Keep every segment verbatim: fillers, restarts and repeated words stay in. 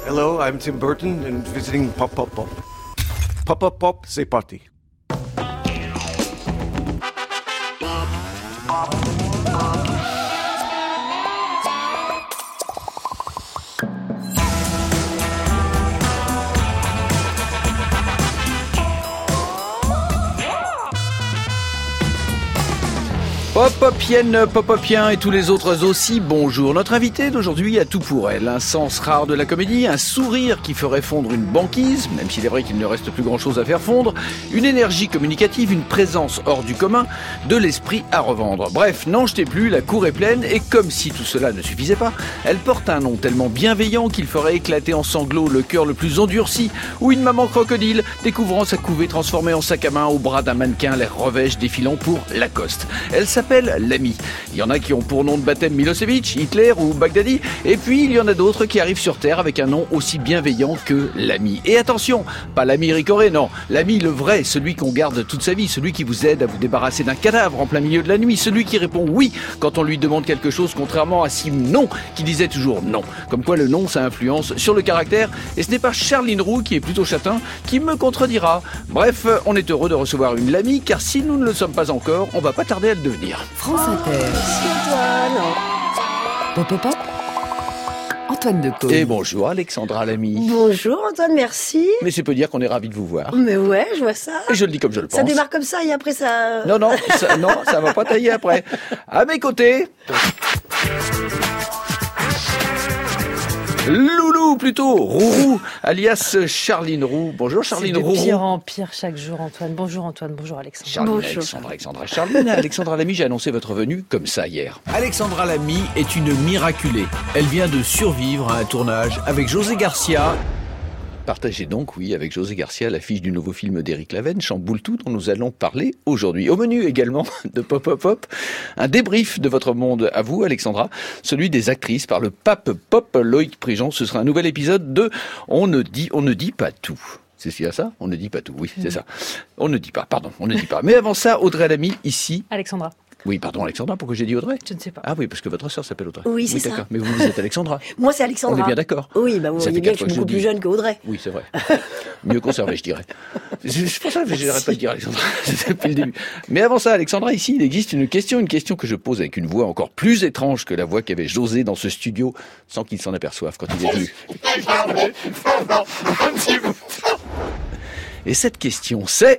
Hello, I'm Tim Burton and visiting Pop Pop Pop. Pop Pop Pop, c'est parti. Pop-Popienne, Pop-Popien et tous les autres aussi, bonjour. Notre invité d'aujourd'hui a tout pour elle. Un sens rare de la comédie, un sourire qui ferait fondre une banquise, même s'il est vrai qu'il ne reste plus grand-chose à faire fondre, une énergie communicative, une présence hors du commun, de l'esprit à revendre. Bref, n'en jetez plus, la cour est pleine et comme si tout cela ne suffisait pas, elle porte un nom tellement bienveillant qu'il ferait éclater en sanglots le cœur le plus endurci ou une maman crocodile découvrant sa couvée transformée en sac à main au bras d'un mannequin, l'air revêche défilant pour Lacoste. Elle s'appelle l'Ami. Il y en a qui ont pour nom de baptême Milosevic, Hitler ou Baghdadi, et puis il y en a d'autres qui arrivent sur Terre avec un nom aussi bienveillant que l'Ami. Et attention, pas l'Ami Ricoré, non, l'Ami le vrai, celui qu'on garde toute sa vie, celui qui vous aide à vous débarrasser d'un cadavre en plein milieu de la nuit, celui qui répond oui quand on lui demande quelque chose, contrairement à si non qui disait toujours non. Comme quoi le non ça influence sur le caractère, et ce n'est pas Charline Roux qui est plutôt châtain qui me contredira. Bref, on est heureux de recevoir une Lamy, car si nous ne le sommes pas encore, on va pas tarder à le devenir. France Inter. Pop, pop, pop. Antoine Decaux. Et bonjour Alexandra Lamy. Bonjour Antoine, merci. Mais c'est peut dire qu'on est ravis de vous voir. Mais ouais, je vois ça. Et je le dis comme je le pense. Ça démarre comme ça et après ça... Non, non, ça, non, ça va pas tailler après. À mes côtés... Loulou, plutôt, Rourou, alias Charline Roux. Bonjour Charline Roux. C'est de pire en pire chaque jour, Antoine. Bonjour Antoine, bonjour Alexandra. Charline, bonjour. Alexandra, Alexandra. Charline, Alexandra Lamy, j'ai annoncé votre venue comme ça hier. Alexandra Lamy est une miraculée. Elle vient de survivre à un tournage avec José Garcia. Partagez donc, oui, avec José Garcia, l'affiche du nouveau film d'Éric Lavenne, Chamboule tout, dont nous allons parler aujourd'hui. Au menu également de Pop Pop Pop, un débrief de votre monde à vous, Alexandra, celui des actrices par le pape Pop Loïc Prigent. Ce sera un nouvel épisode de On ne dit, on ne dit pas tout. C'est ce qu'il y a ça ? On ne dit pas tout, oui, c'est ça. On ne dit pas, pardon, on ne dit pas. Mais avant ça, Audrey Lamy, ici. Alexandra. Oui, pardon, Alexandra, pourquoi j'ai dit Audrey ? Je ne sais pas. Ah oui, parce que votre sœur s'appelle Audrey. Oui, c'est d'accord. ça. Mais vous, vous êtes Alexandra. Moi, c'est Alexandra. On est bien d'accord. Oui, bah vous Ça voyez fait bien quatre que je fois suis beaucoup que je plus le jeune qu'Audrey. Oui, c'est vrai. Mieux conservé, je dirais. C'est pour ça que j'arrête pas de dire Alexandra depuis le début. Mais avant ça, Alexandra, ici, il existe une question, une question que je pose avec une voix encore plus étrange que la voix qu'avait José dans ce studio, sans qu'il s'en aperçoive quand il est venu. Et cette question, c'est...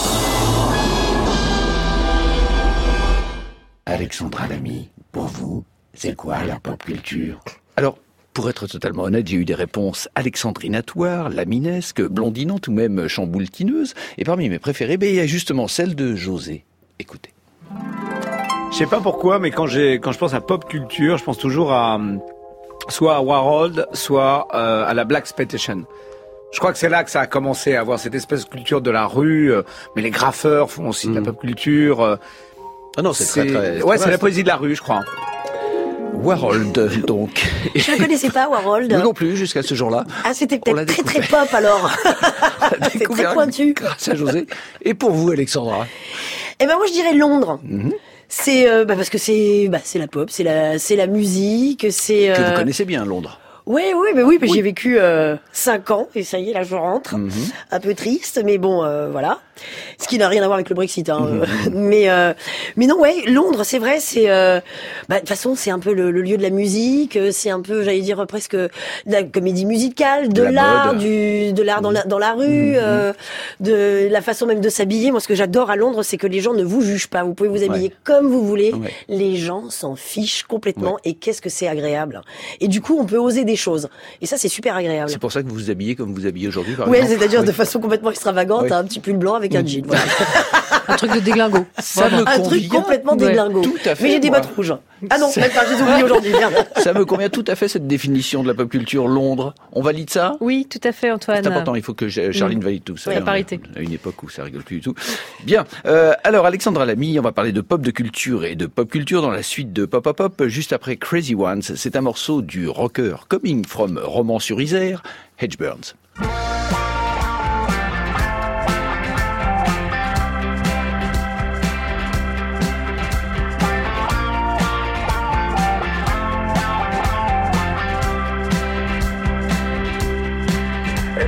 Alexandra Lamy, pour vous, c'est quoi la pop culture ? Alors, pour être totalement honnête, j'ai eu des réponses alexandrinatoires, laminesques, blondinantes ou même chamboultineuses. Et parmi mes préférées, ben, il y a justement celle de José. Écoutez. Je sais pas pourquoi, mais quand j'ai quand je pense à pop culture, je pense toujours à soit à Warhol, soit euh, à la Blaxploitation. Je crois que c'est là que ça a commencé à avoir cette espèce de culture de la rue, euh, mais les graffeurs font aussi mmh. de la pop culture. Euh, Ah non, c'est, c'est très, très... Ouais, très c'est la poésie de la rue, je crois. Warhol, donc. Je ne connaissais pas Warhol. Nous non plus, jusqu'à ce jour-là. Ah, c'était peut-être très très pop alors. C'est très pointu. Grâce à José. Et pour vous, Alexandra ? Eh ben moi, je dirais Londres. Mm-hmm. C'est euh, bah, parce que c'est bah, c'est la pop, c'est la c'est la musique, c'est. Euh... Que vous connaissez bien Londres. Oui, oui, mais oui, mais oui. J'ai vécu euh, cinq ans et ça y est, là je rentre, mm-hmm. un peu triste, mais bon, euh, voilà. Ce qui n'a rien à voir avec le Brexit, hein. Mm-hmm. mais euh, mais non, ouais, Londres, c'est vrai, c'est euh, bah, de toute façon, c'est un peu le, le lieu de la musique, c'est un peu, j'allais dire presque de la comédie musicale, de la l'art, mode. du de l'art dans la dans la rue, mm-hmm. euh, de la façon même de s'habiller. Moi, ce que j'adore à Londres, c'est que les gens ne vous jugent pas. Vous pouvez vous habiller ouais. comme vous voulez. Ouais. Les gens s'en fichent complètement. Ouais. Et qu'est-ce que c'est agréable. Et du coup, on peut oser des choses. Et ça, c'est super agréable. C'est pour ça que vous vous habillez comme vous habillez aujourd'hui, par ouais, exemple. C'est-à-dire oui. de façon complètement extravagante, oui. un petit pull blanc avec un jean. Voilà. Un truc de déglingo. Ça me un convient. truc complètement ouais. déglingo. Tout à fait. Mais j'ai des moi. bottes rouges. Ah non, même pas, je les oublie aujourd'hui. Merde. Ça me convient tout à fait, cette définition de la pop culture Londres. On valide ça ? Oui, tout à fait, Antoine. C'est important, il faut que Charline valide tout ça. Oui, la parité. À une époque où ça rigole plus du tout. Bien. Euh, alors, Alexandra Lamy, on va parler de pop de culture et de pop culture dans la suite de Pop Pop Pop, juste après Crazy Ones. C'est un morceau du rocker Coming from Romans-sur-Isère, Hedge Burns.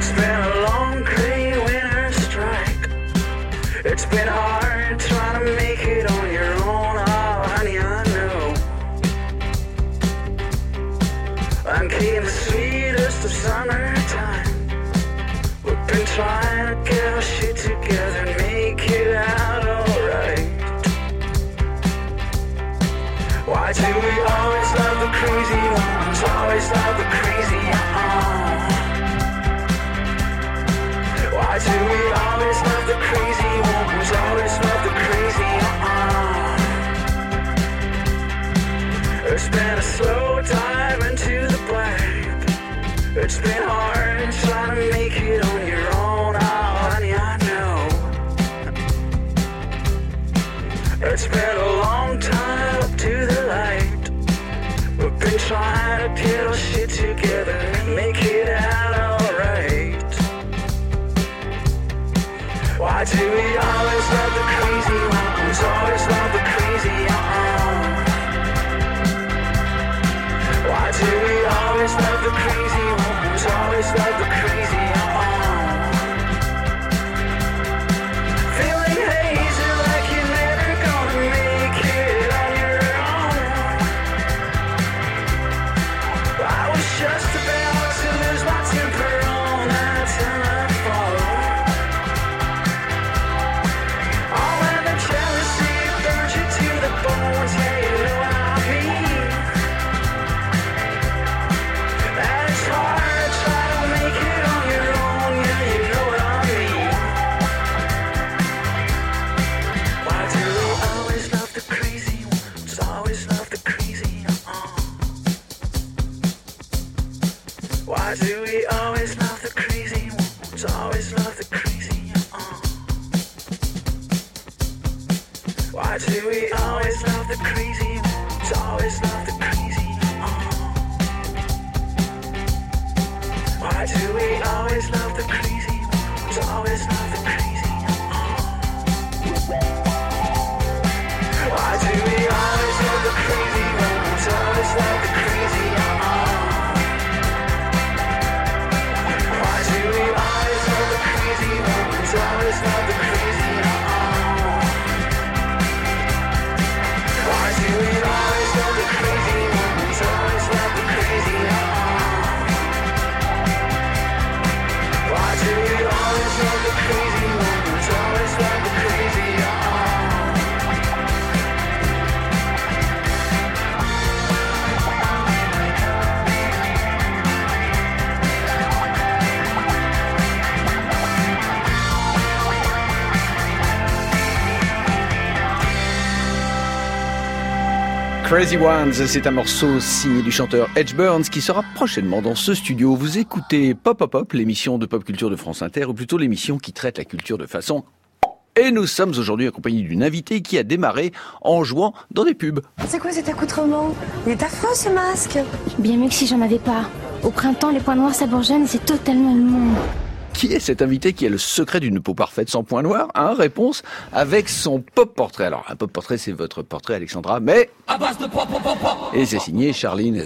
It's been a long, gray winter strike. It's been hard trying to make it on your own. Oh, honey, I know. I'm keeping the sweetest of summertime. We've been trying to get our shit together and make it out alright. Why do we always love the crazy ones? Always love the crazy uh-uh. Why do we always love the crazy ones? Always love the crazy uh-uh. It's been a slow dive into the black. It's been hard trying to make it on your own. Oh, honey, I know. It's been a long time up to the light. We've been trying to get our shit together and make it out alright. Why do we always love the crazy ones? Always love the crazy uh-uh. Why do we always love the crazy ones? Always love the crazy uh-uh. Feeling hazy like you're never gonna make it on your own. I was just about to lose my temper on that telephone. All of the jealousy burns you to the bones, yeah, you know what I mean. And it's hard to try to make it on your own, yeah, you know what I mean. Why do we always love the crazy ones? Always love the crazy, uh-uh. Why do we always love the crazy ones? Always love the crazy, uh-uh. Why do we always love the crazy ones? Always love the crazy, uh-uh. Why do we always love the crazy ones? Always love the crazy, uh-uh. Why do we always love the crazy ones? Always love the crazy, uh-uh. Why do we always love the crazy ones? Always love the crazy, uh-uh. Why do we always love the crazy ones? Always love the crazy, uh-uh. Why do we always love the crazy ones? Always love the crazy, uh-uh. Crazy Ones, c'est un morceau signé du chanteur Edge Burns qui sera prochainement dans ce studio. Vous écoutez Pop Pop Pop, l'émission de pop culture de France Inter, ou plutôt l'émission qui traite la culture de façon... Et nous sommes aujourd'hui accompagnés d'une invitée qui a démarré en jouant dans des pubs. C'est quoi cet accoutrement? Il est affreux ce masque. Bien mieux que si j'en avais pas. Au printemps, les points noirs ça bourgeonne et c'est totalement immonde. Qui est cette invitée qui a le secret d'une peau parfaite sans points noirs? Hein, réponse avec son pop-portrait. Alors, un pop-portrait, c'est votre portrait, Alexandra, mais... Et c'est signé Charline.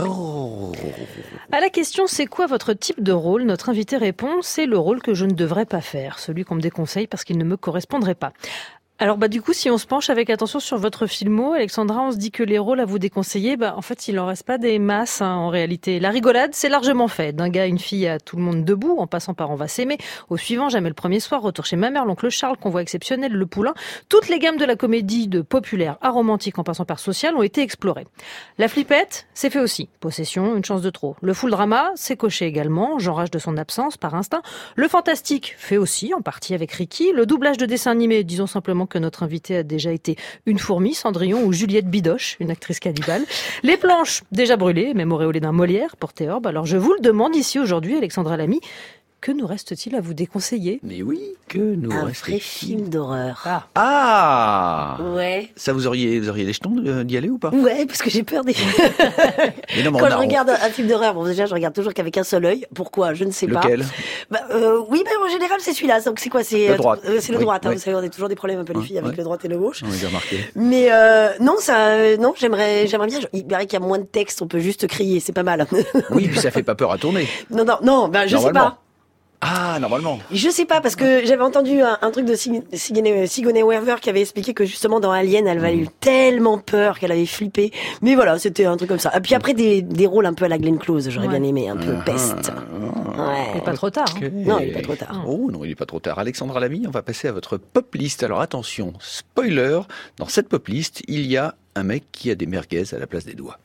À la question « C'est quoi votre type de rôle ?», notre invité répond « C'est le rôle que je ne devrais pas faire, celui qu'on me déconseille parce qu'il ne me correspondrait pas ». Alors bah du coup, si on se penche avec attention sur votre filmo, Alexandra, on se dit que les rôles à vous déconseiller, bah en fait, il en reste pas des masses hein, en réalité. La rigolade, c'est largement fait. D'un gars à une fille à tout le monde debout, en passant par On va s'aimer, au suivant Jamais le premier soir, Retour chez ma mère, L'oncle Charles, Convoi exceptionnel, Le Poulain. Toutes les gammes de la comédie de populaire à romantique en passant par social ont été explorées. La flippette, c'est fait aussi. Possession, Une chance de trop. Le full drama, c'est coché également. J'enrage de son absence, Par instinct. Le fantastique, fait aussi, en partie avec Ricky. Le doublage de dessin animé, disons simplement que notre invité a déjà été une fourmi, Cendrillon ou Juliette Bidoche, une actrice cannibale. Les planches, déjà brûlées, même auréolées d'un Molière, pour Théorbe. Alors je vous le demande ici aujourd'hui, Alexandra Lamy, que nous reste-t-il à vous déconseiller? Mais oui, que nous Un reste-t-il? vrai film d'horreur. Ah, Ah Ouais. Ça, vous auriez, vous auriez les jetons d'y aller ou pas? Ouais, parce que j'ai peur des... Mais non, mais Quand on je a- regarde un film d'horreur, bon déjà je regarde toujours qu'avec un seul œil. Pourquoi? Je ne sais pas. Lequel? Bah, euh, oui, bah, en général c'est celui-là. Donc c'est quoi? C'est Le euh, droite. euh, c'est le Oui, droite. Hein, oui. Vous savez, on a toujours des problèmes un peu les Ouais, filles avec ouais. le droite et le gauche. On les a remarqués. Mais euh, non, ça, euh, non, j'aimerais, j'aimerais bien. Il paraît qu'il y a moins de texte, on peut juste crier, c'est pas mal. Oui, puis ça fait pas peur à tourner. non, non, non, bah, je sais Normalement. pas. Ah, normalement. Je sais pas, parce que j'avais entendu un, un truc de Sig- Sigourney, Sigourney Weaver qui avait expliqué que justement dans Alien, elle avait eu tellement peur qu'elle avait flippé. Mais voilà, c'était un truc comme ça. Et puis après, des, des rôles un peu à la Glenn Close, j'aurais Ouais. bien aimé, un peu Ah, peste. Ouais. C'est pas trop tard. hein. Ok. Non, il est pas trop tard. Oh non, il est pas trop tard. Alexandra Lamy, on va passer à votre pop list. Alors attention, spoiler, dans cette pop list, il y a un mec qui a des merguez à la place des doigts.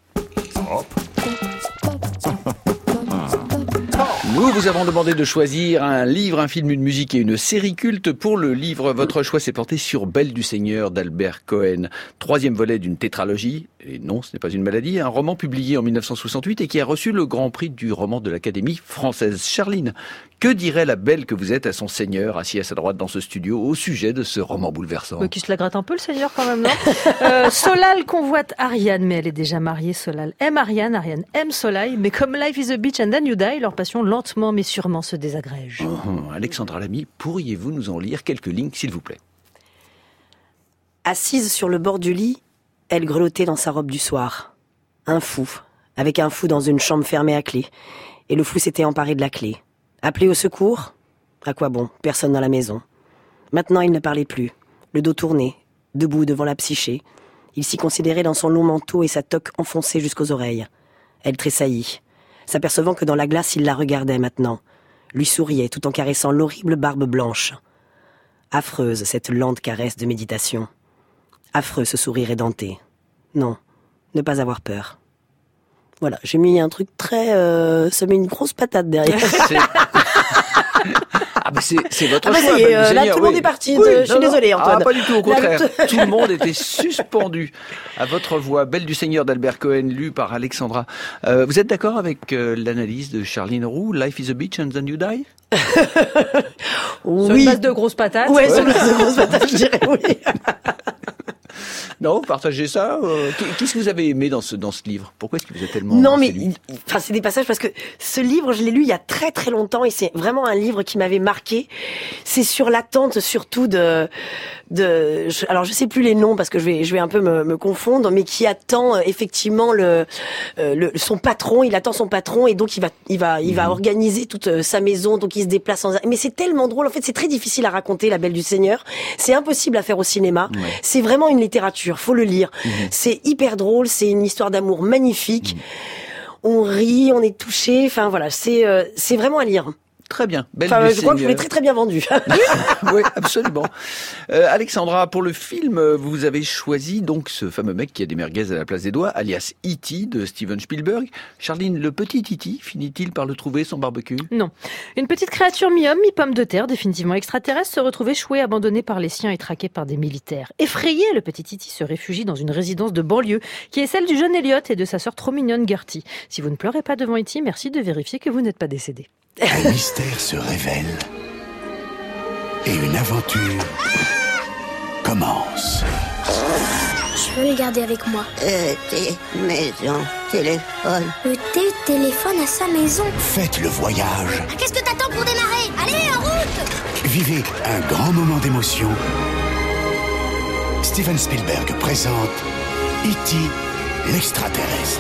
Nous vous avons demandé de choisir un livre, un film, une musique et une série culte. Pour le livre, votre choix s'est porté sur Belle du Seigneur d'Albert Cohen. Troisième volet d'une tétralogie, et non, ce n'est pas une maladie, un roman publié en mille neuf cent soixante-huit et qui a reçu le grand prix du roman de l'Académie française. Charline, que dirait la belle que vous êtes à son seigneur, assis à sa droite dans ce studio, au sujet de ce roman bouleversant? Bah, qui se la gratte un peu, le Seigneur, quand même, non euh, Solal convoite Ariane, mais elle est déjà mariée. Solal aime Ariane, Ariane aime Solal, mais comme Life is a Beach and then you die, leur passion lentement mais sûrement se désagrège. Oh, Alexandra Lamy, pourriez-vous nous en lire quelques lignes, s'il vous plaît? Assise sur le bord du lit, elle grelottait dans sa robe du soir. Un fou, avec un fou dans une chambre fermée à clé. Et le fou s'était emparé de la clé. Appelé au secours? À quoi bon? Personne dans la maison. Maintenant, il ne parlait plus. Le dos tourné, debout devant la psyché. Il s'y considérait dans son long manteau et sa toque enfoncée jusqu'aux oreilles. Elle tressaillit, s'apercevant que dans la glace, il la regardait maintenant. Lui souriait tout en caressant l'horrible barbe blanche. Affreuse, cette lente caresse de méditation. Affreux ce sourire édenté. Non, ne pas avoir peur. Voilà, j'ai mis un truc très... Euh, ça met une grosse patate derrière. C'est... Ah bah c'est, c'est votre Ah bah choix, ça y est, Belle du euh, là Seigneur, tout le monde oui. est parti, Oui, de- je non, suis non. désolée Antoine. Ah pas du tout, au Là, contraire. tout- Tout le monde était suspendu à votre voix. Belle du Seigneur d'Albert Cohen, lu par Alexandra. Euh, vous êtes d'accord avec euh, l'analyse de Charline Roux, Life is a beach and then you die? Sur une Oui. base de grosses patates. Ouais, sur le de grosses patates, je dirais oui. Non, partagez ça. euh, Qu'est-ce que vous avez aimé dans ce, dans ce livre? Pourquoi est-ce que vous êtes tellement Non, mais séduite? il- enfin, c'est des passages parce que ce livre, je l'ai lu il y a très très longtemps et c'est vraiment un livre qui m'avait marqué. C'est sur l'attente surtout de, de, je- alors je sais plus les noms parce que je vais, je vais un peu me, me confondre, mais qui attend euh, effectivement le, euh, le, son patron. Il attend son patron et donc il va, il va, il va organiser toute euh, sa maison. Donc il se déplace sans. Mais c'est tellement drôle. En fait, c'est très difficile à raconter, La Belle du Seigneur. C'est impossible à faire au cinéma. Ouais. C'est vraiment une littérature. Faut le lire. C'est hyper drôle. C'est une histoire d'amour magnifique. On rit, on est touché. Enfin voilà, c'est euh, c'est vraiment à lire. Très bien. Belle Enfin, du je crois que je l'ai Seigneur. très très bien vendu. Oui, absolument. Euh, Alexandra, pour le film, euh, vous avez choisi donc ce fameux mec qui a des merguez à la place des doigts, alias E T de Steven Spielberg. Charline, le petit E T finit-il par le trouver son barbecue? Non. Une petite créature mi-homme, mi-pomme de terre, définitivement extraterrestre, se retrouve échoué, abandonné par les siens et traqué par des militaires. Effrayé, le petit Titi se réfugie dans une résidence de banlieue, qui est celle du jeune Elliot et de sa sœur trop mignonne Gertie. Si vous ne pleurez pas devant E T, merci de vérifier que vous n'êtes pas décédé. Un mystère se révèle et une aventure commence. Je veux le garder avec moi. E T, maison, téléphone. Le thé téléphone à sa maison. Faites le voyage. Qu'est-ce que t'attends pour démarrer? Allez, en route! Vivez un grand moment d'émotion. Steven Spielberg présente E T, l'extraterrestre.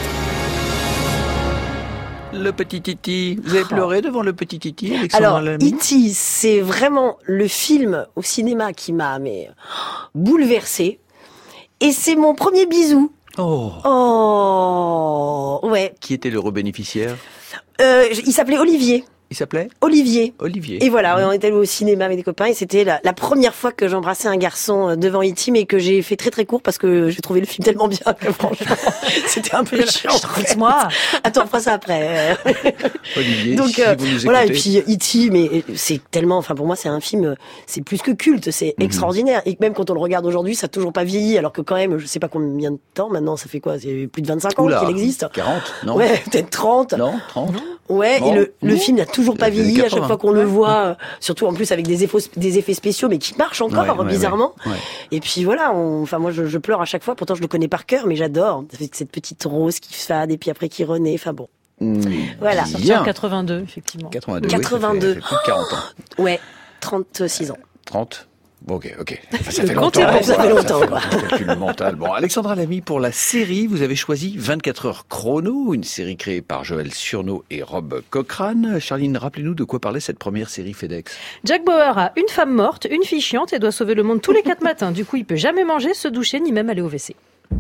Le petit Titi. Vous avez pleuré devant le petit Titi, Alexandra Alors, Lamy? E T, c'est vraiment le film au cinéma qui m'a mais bouleversée. Et c'est mon premier bisou. Oh. Oh, ouais. Qui était l'heureux bénéficiaire? Euh, il s'appelait Olivier. Il s'appelait Olivier. Olivier. Et voilà, on était allé au cinéma avec des copains et c'était la, la première fois que j'embrassais un garçon devant E T, mais que j'ai fait très très court parce que j'ai trouvé le film tellement bien que franchement, c'était un peu chiant. Moi. Attends, on fera ça après. Olivier, Donc si euh, vous nous voilà, et écoutez. puis E T, mais c'est tellement, enfin pour moi c'est un film, c'est plus que culte, c'est Mhm. extraordinaire. Et même quand on le regarde aujourd'hui, ça a toujours pas vieilli, alors que quand même, je sais pas combien de temps maintenant, ça fait quoi, c'est plus de vingt-cinq ans Oula, qu'il existe. quarante, non? Ouais, peut-être trente. Non, trente. Ouais, Bon. et le, le Mmh. film n'a toujours pas Les années vieilli à chaque quatre-vingts. fois qu'on le voit, euh, surtout en plus avec des effets, des effets spéciaux, mais qui marchent encore, Ouais, ouais, bizarrement. ouais, ouais. Et puis voilà, on, enfin moi je, je pleure à chaque fois, pourtant je le connais par cœur, mais j'adore. Avec cette petite rose qui fade et puis après qui renaît, enfin bon. Mmh, Voilà. Sorti bien. en quatre-vingt-deux, effectivement. quatre-vingt-deux. oui, ça fait- quatre-vingt-deux. ça fait plus de quarante ans. Ouais, trente-six ans. trente. Ok, ok. Enfin, ça Le fait compte longtemps. est bon, ça fait longtemps, quoi. Un calcul mental. Bon, Alexandra Lamy, pour la série, vous avez choisi vingt-quatre heures chrono, une série créée par Joël Surnaud et Rob Cochrane. Charline, rappelez-nous de quoi parlait cette première série FedEx. Jack Bauer a une femme morte, une fille chiante et doit sauver le monde tous les quatre matins. Du coup, il peut jamais manger, se doucher, ni même aller au W C.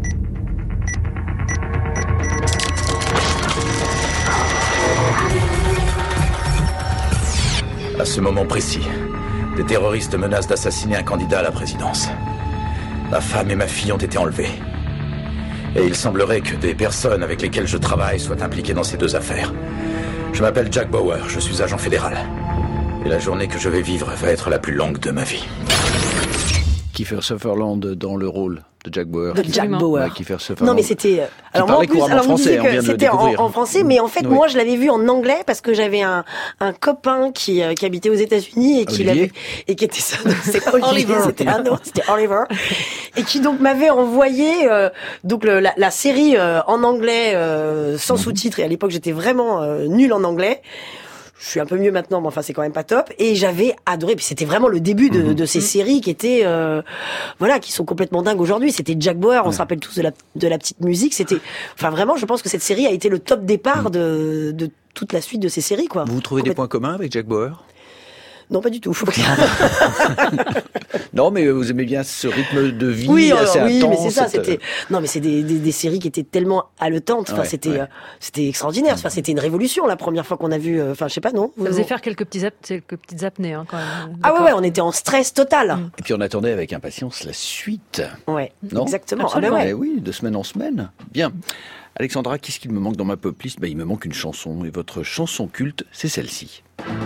À ce moment précis, des terroristes menacent d'assassiner un candidat à la présidence. Ma femme et ma fille ont été enlevées. Et il semblerait que des personnes avec lesquelles je travaille soient impliquées dans ces deux affaires. Je m'appelle Jack Bauer, je suis agent fédéral. Et la journée que je vais vivre va être la plus longue de ma vie. Kiefer Sutherland dans le rôle de Jack Bauer. De Jack Bauer. Ouais, Kiefer Sutherland. Non mais c'était. Alors moi en plus, alors vous disiez que c'était en, en français, mais en fait oui. moi je l'avais vu en anglais parce que j'avais un un copain qui euh, qui habitait aux États-Unis et qui l'avait et qui était ça. C'est pas Olivier, c'était un autre, c'était Oliver, et qui donc m'avait envoyé euh, donc le, la, la série euh, en anglais euh, sans mm-hmm. sous-titres. Et à l'époque j'étais vraiment euh, nulle en anglais. Je suis un peu mieux maintenant, mais enfin c'est quand même pas top. Et j'avais adoré. Puis c'était vraiment le début de, mmh. de ces séries qui étaient, euh, voilà, qui sont complètement dingues aujourd'hui. C'était Jack Bauer. On ouais. se rappelle tous de la de la petite musique. C'était, enfin vraiment, je pense que cette série a été le top départ mmh. de de toute la suite de ces séries, quoi. Vous trouvez des points communs avec Jack Bauer? Non, pas du tout. Non, mais vous aimez bien ce rythme de vie oui, assez alors, oui, intense. mais c'est ça. C'était non, mais c'est des, des des séries qui étaient tellement haletantes. Enfin, ouais, c'était ouais. euh, c'était extraordinaire. Enfin, c'était une révolution la première fois qu'on a vu. Enfin, je sais pas, non. Ça faisait faire quelques petits ap- quelques petites apnées, hein, quand même. Ah ouais, ouais, on était en stress total. Mm. Et puis on attendait avec impatience la suite. Ouais, non exactement. Ah ben ouais. ouais, oui, de semaine en semaine. Bien. Alexandra, qu'est-ce qu'il me manque dans ma pop list? Ben, il me manque une chanson. Et votre chanson culte, c'est celle-ci.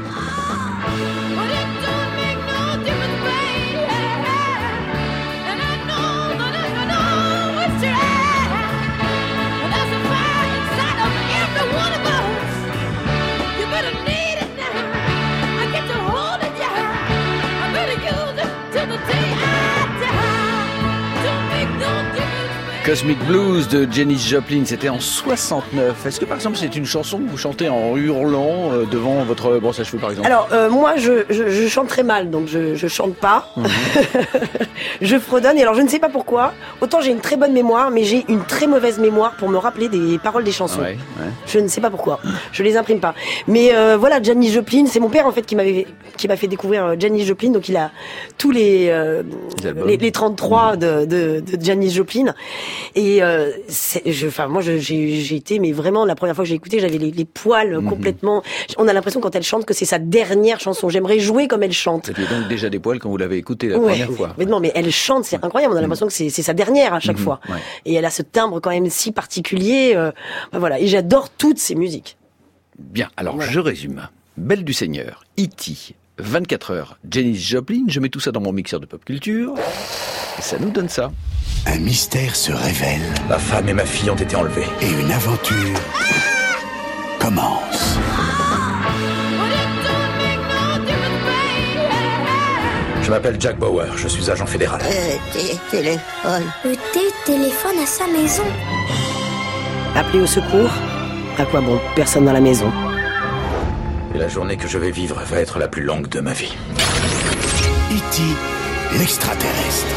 Cosmic Blues de Janis Joplin, c'était en soixante-neuf. Est-ce que par exemple c'est une chanson que vous chantez en hurlant euh, devant votre brosse à cheveux par exemple? Alors euh, moi je, je, je chante très mal, donc je, je chante pas. Mmh. Je fredonne, et alors je ne sais pas pourquoi. Autant j'ai une très bonne mémoire, mais j'ai une très mauvaise mémoire pour me rappeler des paroles des chansons. Ouais, ouais. Je ne sais pas pourquoi. Je les imprime pas. Mais euh, voilà, Janis Joplin, c'est mon père en fait qui m'avait qui m'a fait découvrir Janis Joplin, donc il a tous les euh, les, les trente-trois de, de, de Janis Joplin. Et euh, je, enfin moi je, j'ai, j'ai été, mais vraiment la première fois que j'ai écouté, j'avais les, les poils mmh. complètement. On a l'impression quand elle chante que c'est sa dernière chanson. J'aimerais jouer comme elle chante. Vous aviez donc déjà des poils quand vous l'avez écoutée la ouais, première fois. Mais non, mais elle chante, c'est incroyable. On a l'impression que c'est, c'est sa dernière à chaque mmh. fois. Ouais. Et elle a ce timbre quand même si particulier. Euh, ben voilà. Et j'adore toutes ses musiques. Bien. Alors voilà. Je résume. Belle du Seigneur, E T, vingt-quatre heures, Janis Joplin. Je mets tout ça dans mon mixeur de pop culture. Et ça nous donne ça. Un mystère se révèle. Ma femme et ma fille ont été enlevées. Et une aventure commence. Je m'appelle Jack Bauer, je suis agent fédéral. E T téléphone. E T téléphone à sa maison. Appeler au secours? À quoi bon? Personne dans la maison. Et la journée que je vais vivre va être la plus longue de ma vie. E T, l'extraterrestre.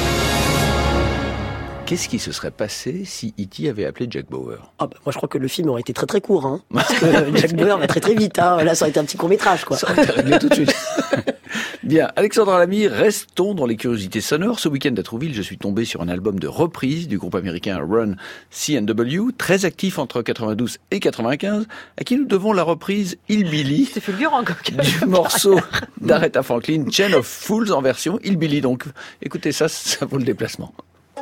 Qu'est-ce qui se serait passé si E T avait appelé Jack Bauer? Ah bah, moi je crois que le film aurait été très très court, hein, parce que Jack Bauer va très très vite. Hein. Là ça aurait été un petit court métrage, quoi. Ça aurait été réglé tout de suite. Bien, Alexandra Lamy, restons dans les curiosités sonores. Ce week-end à Trouville, je suis tombé sur un album de reprise du groupe américain Run C and W, très actif entre quatre-vingt-douze et quatre-vingt-quinze, à qui nous devons la reprise Hillbilly. C'est fulgurant, quoi. Du morceau d'Aretha Franklin, Chain of Fools en version Hillbilly. Donc, écoutez ça, ça vaut le déplacement.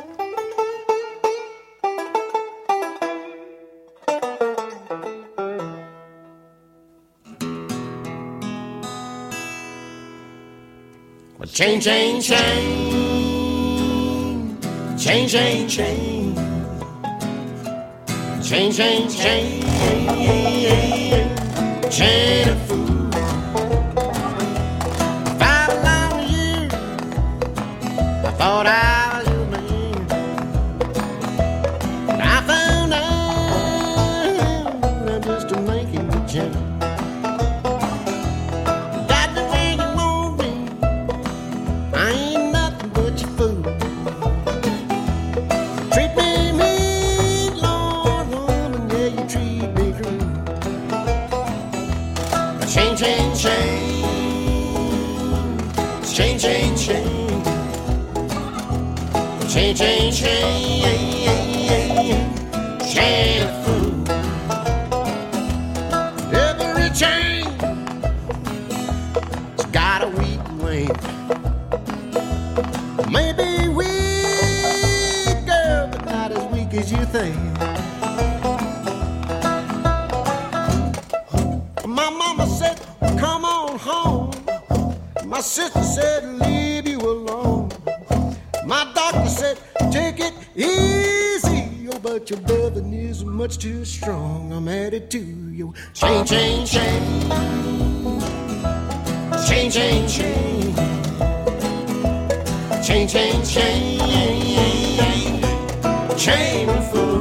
Chain, chain, chain, chain, chain, chain, chain, chain, chain, chain of food. Five long years, I thought I was your man. I found out I'm just a making the chain. I Change, change, change. Change, change, change. Change, change, change. Change a fool. Every change has got a weak link. Maybe weak, girl, but not as weak as you think. My mama said, come on home. My sister said, leave you alone. My doctor said, take it easy. Oh, but your loving is much too strong. I'm headed to you. Change, change, change. Change, change, change. Change, change, change. Change a fool.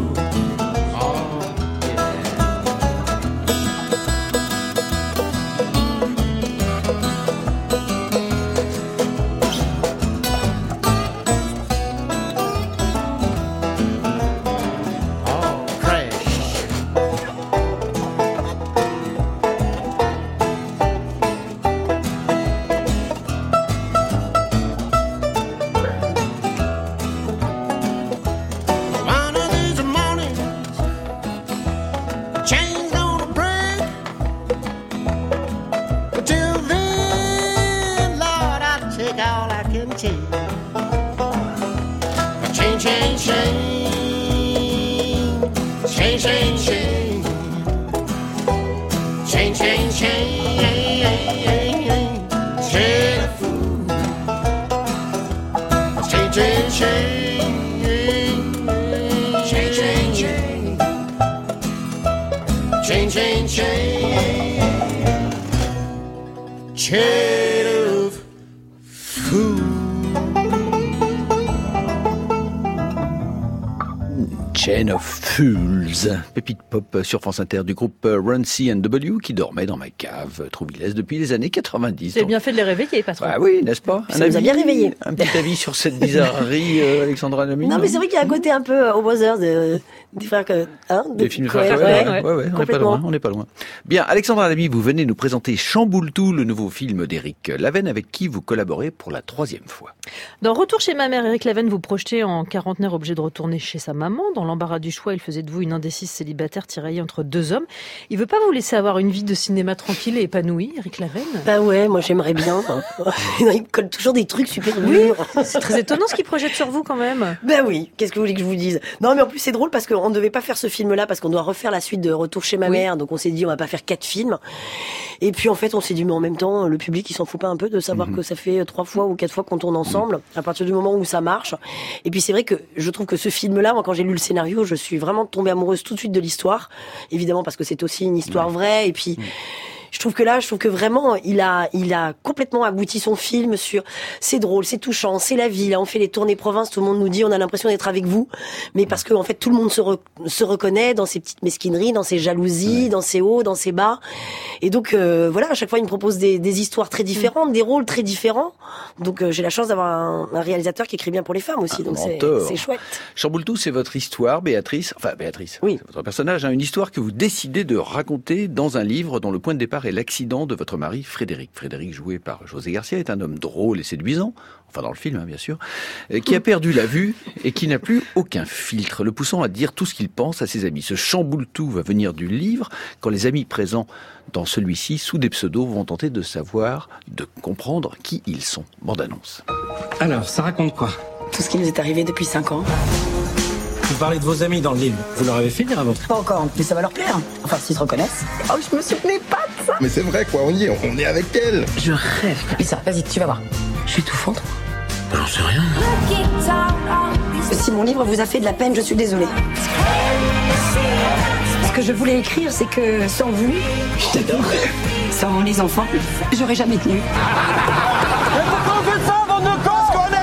Chain of Fools, pépite pop sur France Inter du groupe Run C and W qui dormait dans ma cave Troubilès depuis les années quatre-vingt-dix. J'ai bien fait de les réveiller, patron. Ah oui, n'est-ce pas? Ça nous a bien réveillés. Un petit avis sur cette bizarrerie, euh, Alexandra Lamy? Non, mais c'est vrai qu'il y a un côté un peu au Brothers de, des frères que, hein, de, des films de frères, ouais, ouais, ouais, ouais, on n'est pas loin, on n'est pas loin. Bien, Alexandra Lamy, vous venez nous présenter Chamboule-tout, le nouveau film d'Éric Laven avec qui vous collaborez pour la troisième fois. Dans Retour chez ma mère, Éric Laven vous projetez en quarantenaire obligé de retourner chez sa maman. Dans l'embarras du choix, il faisait de vous une indécise célibataire tiraillée entre deux hommes. Il veut pas vous laisser avoir une vie de cinéma tranquille et épanouie, Éric Laven? Bah ouais, moi j'aimerais bien. Il me colle toujours des trucs super durs. Oui, c'est très étonnant ce qu'il projette sur vous quand même. Ben oui, qu'est-ce que vous voulez que je vous dise? Non mais en plus c'est drôle parce qu'on ne devait pas faire ce film-là parce qu'on doit refaire la suite de Retour chez ma oui. mère. Donc on s'est dit on va pas faire quatre films. Et puis en fait on s'est dit mais en même temps le public il s'en fout pas un peu de savoir mm-hmm. que ça fait trois fois ou quatre fois qu'on tourne ensemble à partir du moment où ça marche. Et puis c'est vrai que je trouve que ce film-là, moi quand j'ai lu le scénario, je suis vraiment tombée amoureuse tout de suite de l'histoire. Évidemment parce que c'est aussi une histoire ouais. vraie et puis... Mm. Je trouve que là, je trouve que vraiment, il a, il a complètement abouti son film sur, c'est drôle, c'est touchant, c'est la vie. Là, on fait les tournées province, tout le monde nous dit, on a l'impression d'être avec vous. Mais parce que, en fait, tout le monde se, re, se reconnaît dans ses petites mesquineries, dans ses jalousies, ouais. dans ses hauts, dans ses bas. Et donc, euh, voilà, à chaque fois, il me propose des, des histoires très différentes, des rôles très différents. Donc, euh, j'ai la chance d'avoir un, un réalisateur qui écrit bien pour les femmes aussi. Un donc, c'est, c'est chouette. Chamboule-tout, c'est votre histoire, Béatrice. Enfin, Béatrice. Oui. C'est votre personnage, hein, une histoire que vous décidez de raconter dans un livre dont le point de départ est l'accident de votre mari Frédéric. Frédéric, joué par José Garcia, est un homme drôle et séduisant, enfin dans le film hein, bien sûr, qui a perdu la vue et qui n'a plus aucun filtre, le poussant à dire tout ce qu'il pense à ses amis. Ce chamboule-tout va venir du livre, quand les amis présents dans celui-ci, sous des pseudos, vont tenter de savoir, de comprendre qui ils sont. Bande-annonce. Alors, ça raconte quoi? Tout ce qui nous est arrivé depuis cinq ans. Vous parlez de vos amis dans le livre. Vous leur avez fait dire avant? Pas encore, mais ça va leur plaire. Enfin, s'ils se reconnaissent. Oh, je me souvenais pas de ça. Mais c'est vrai, quoi, on y est, on est avec elle. Je rêve. Lisa, vas-y, tu vas voir. Je suis étouffante. Ben, j'en sais rien. Si mon livre vous a fait de la peine, je suis désolée. Ce que je voulais écrire, c'est que sans vous, je t'adore. Sans les enfants, j'aurais jamais tenu. Mais pourquoi vous faites ça, bande de cons?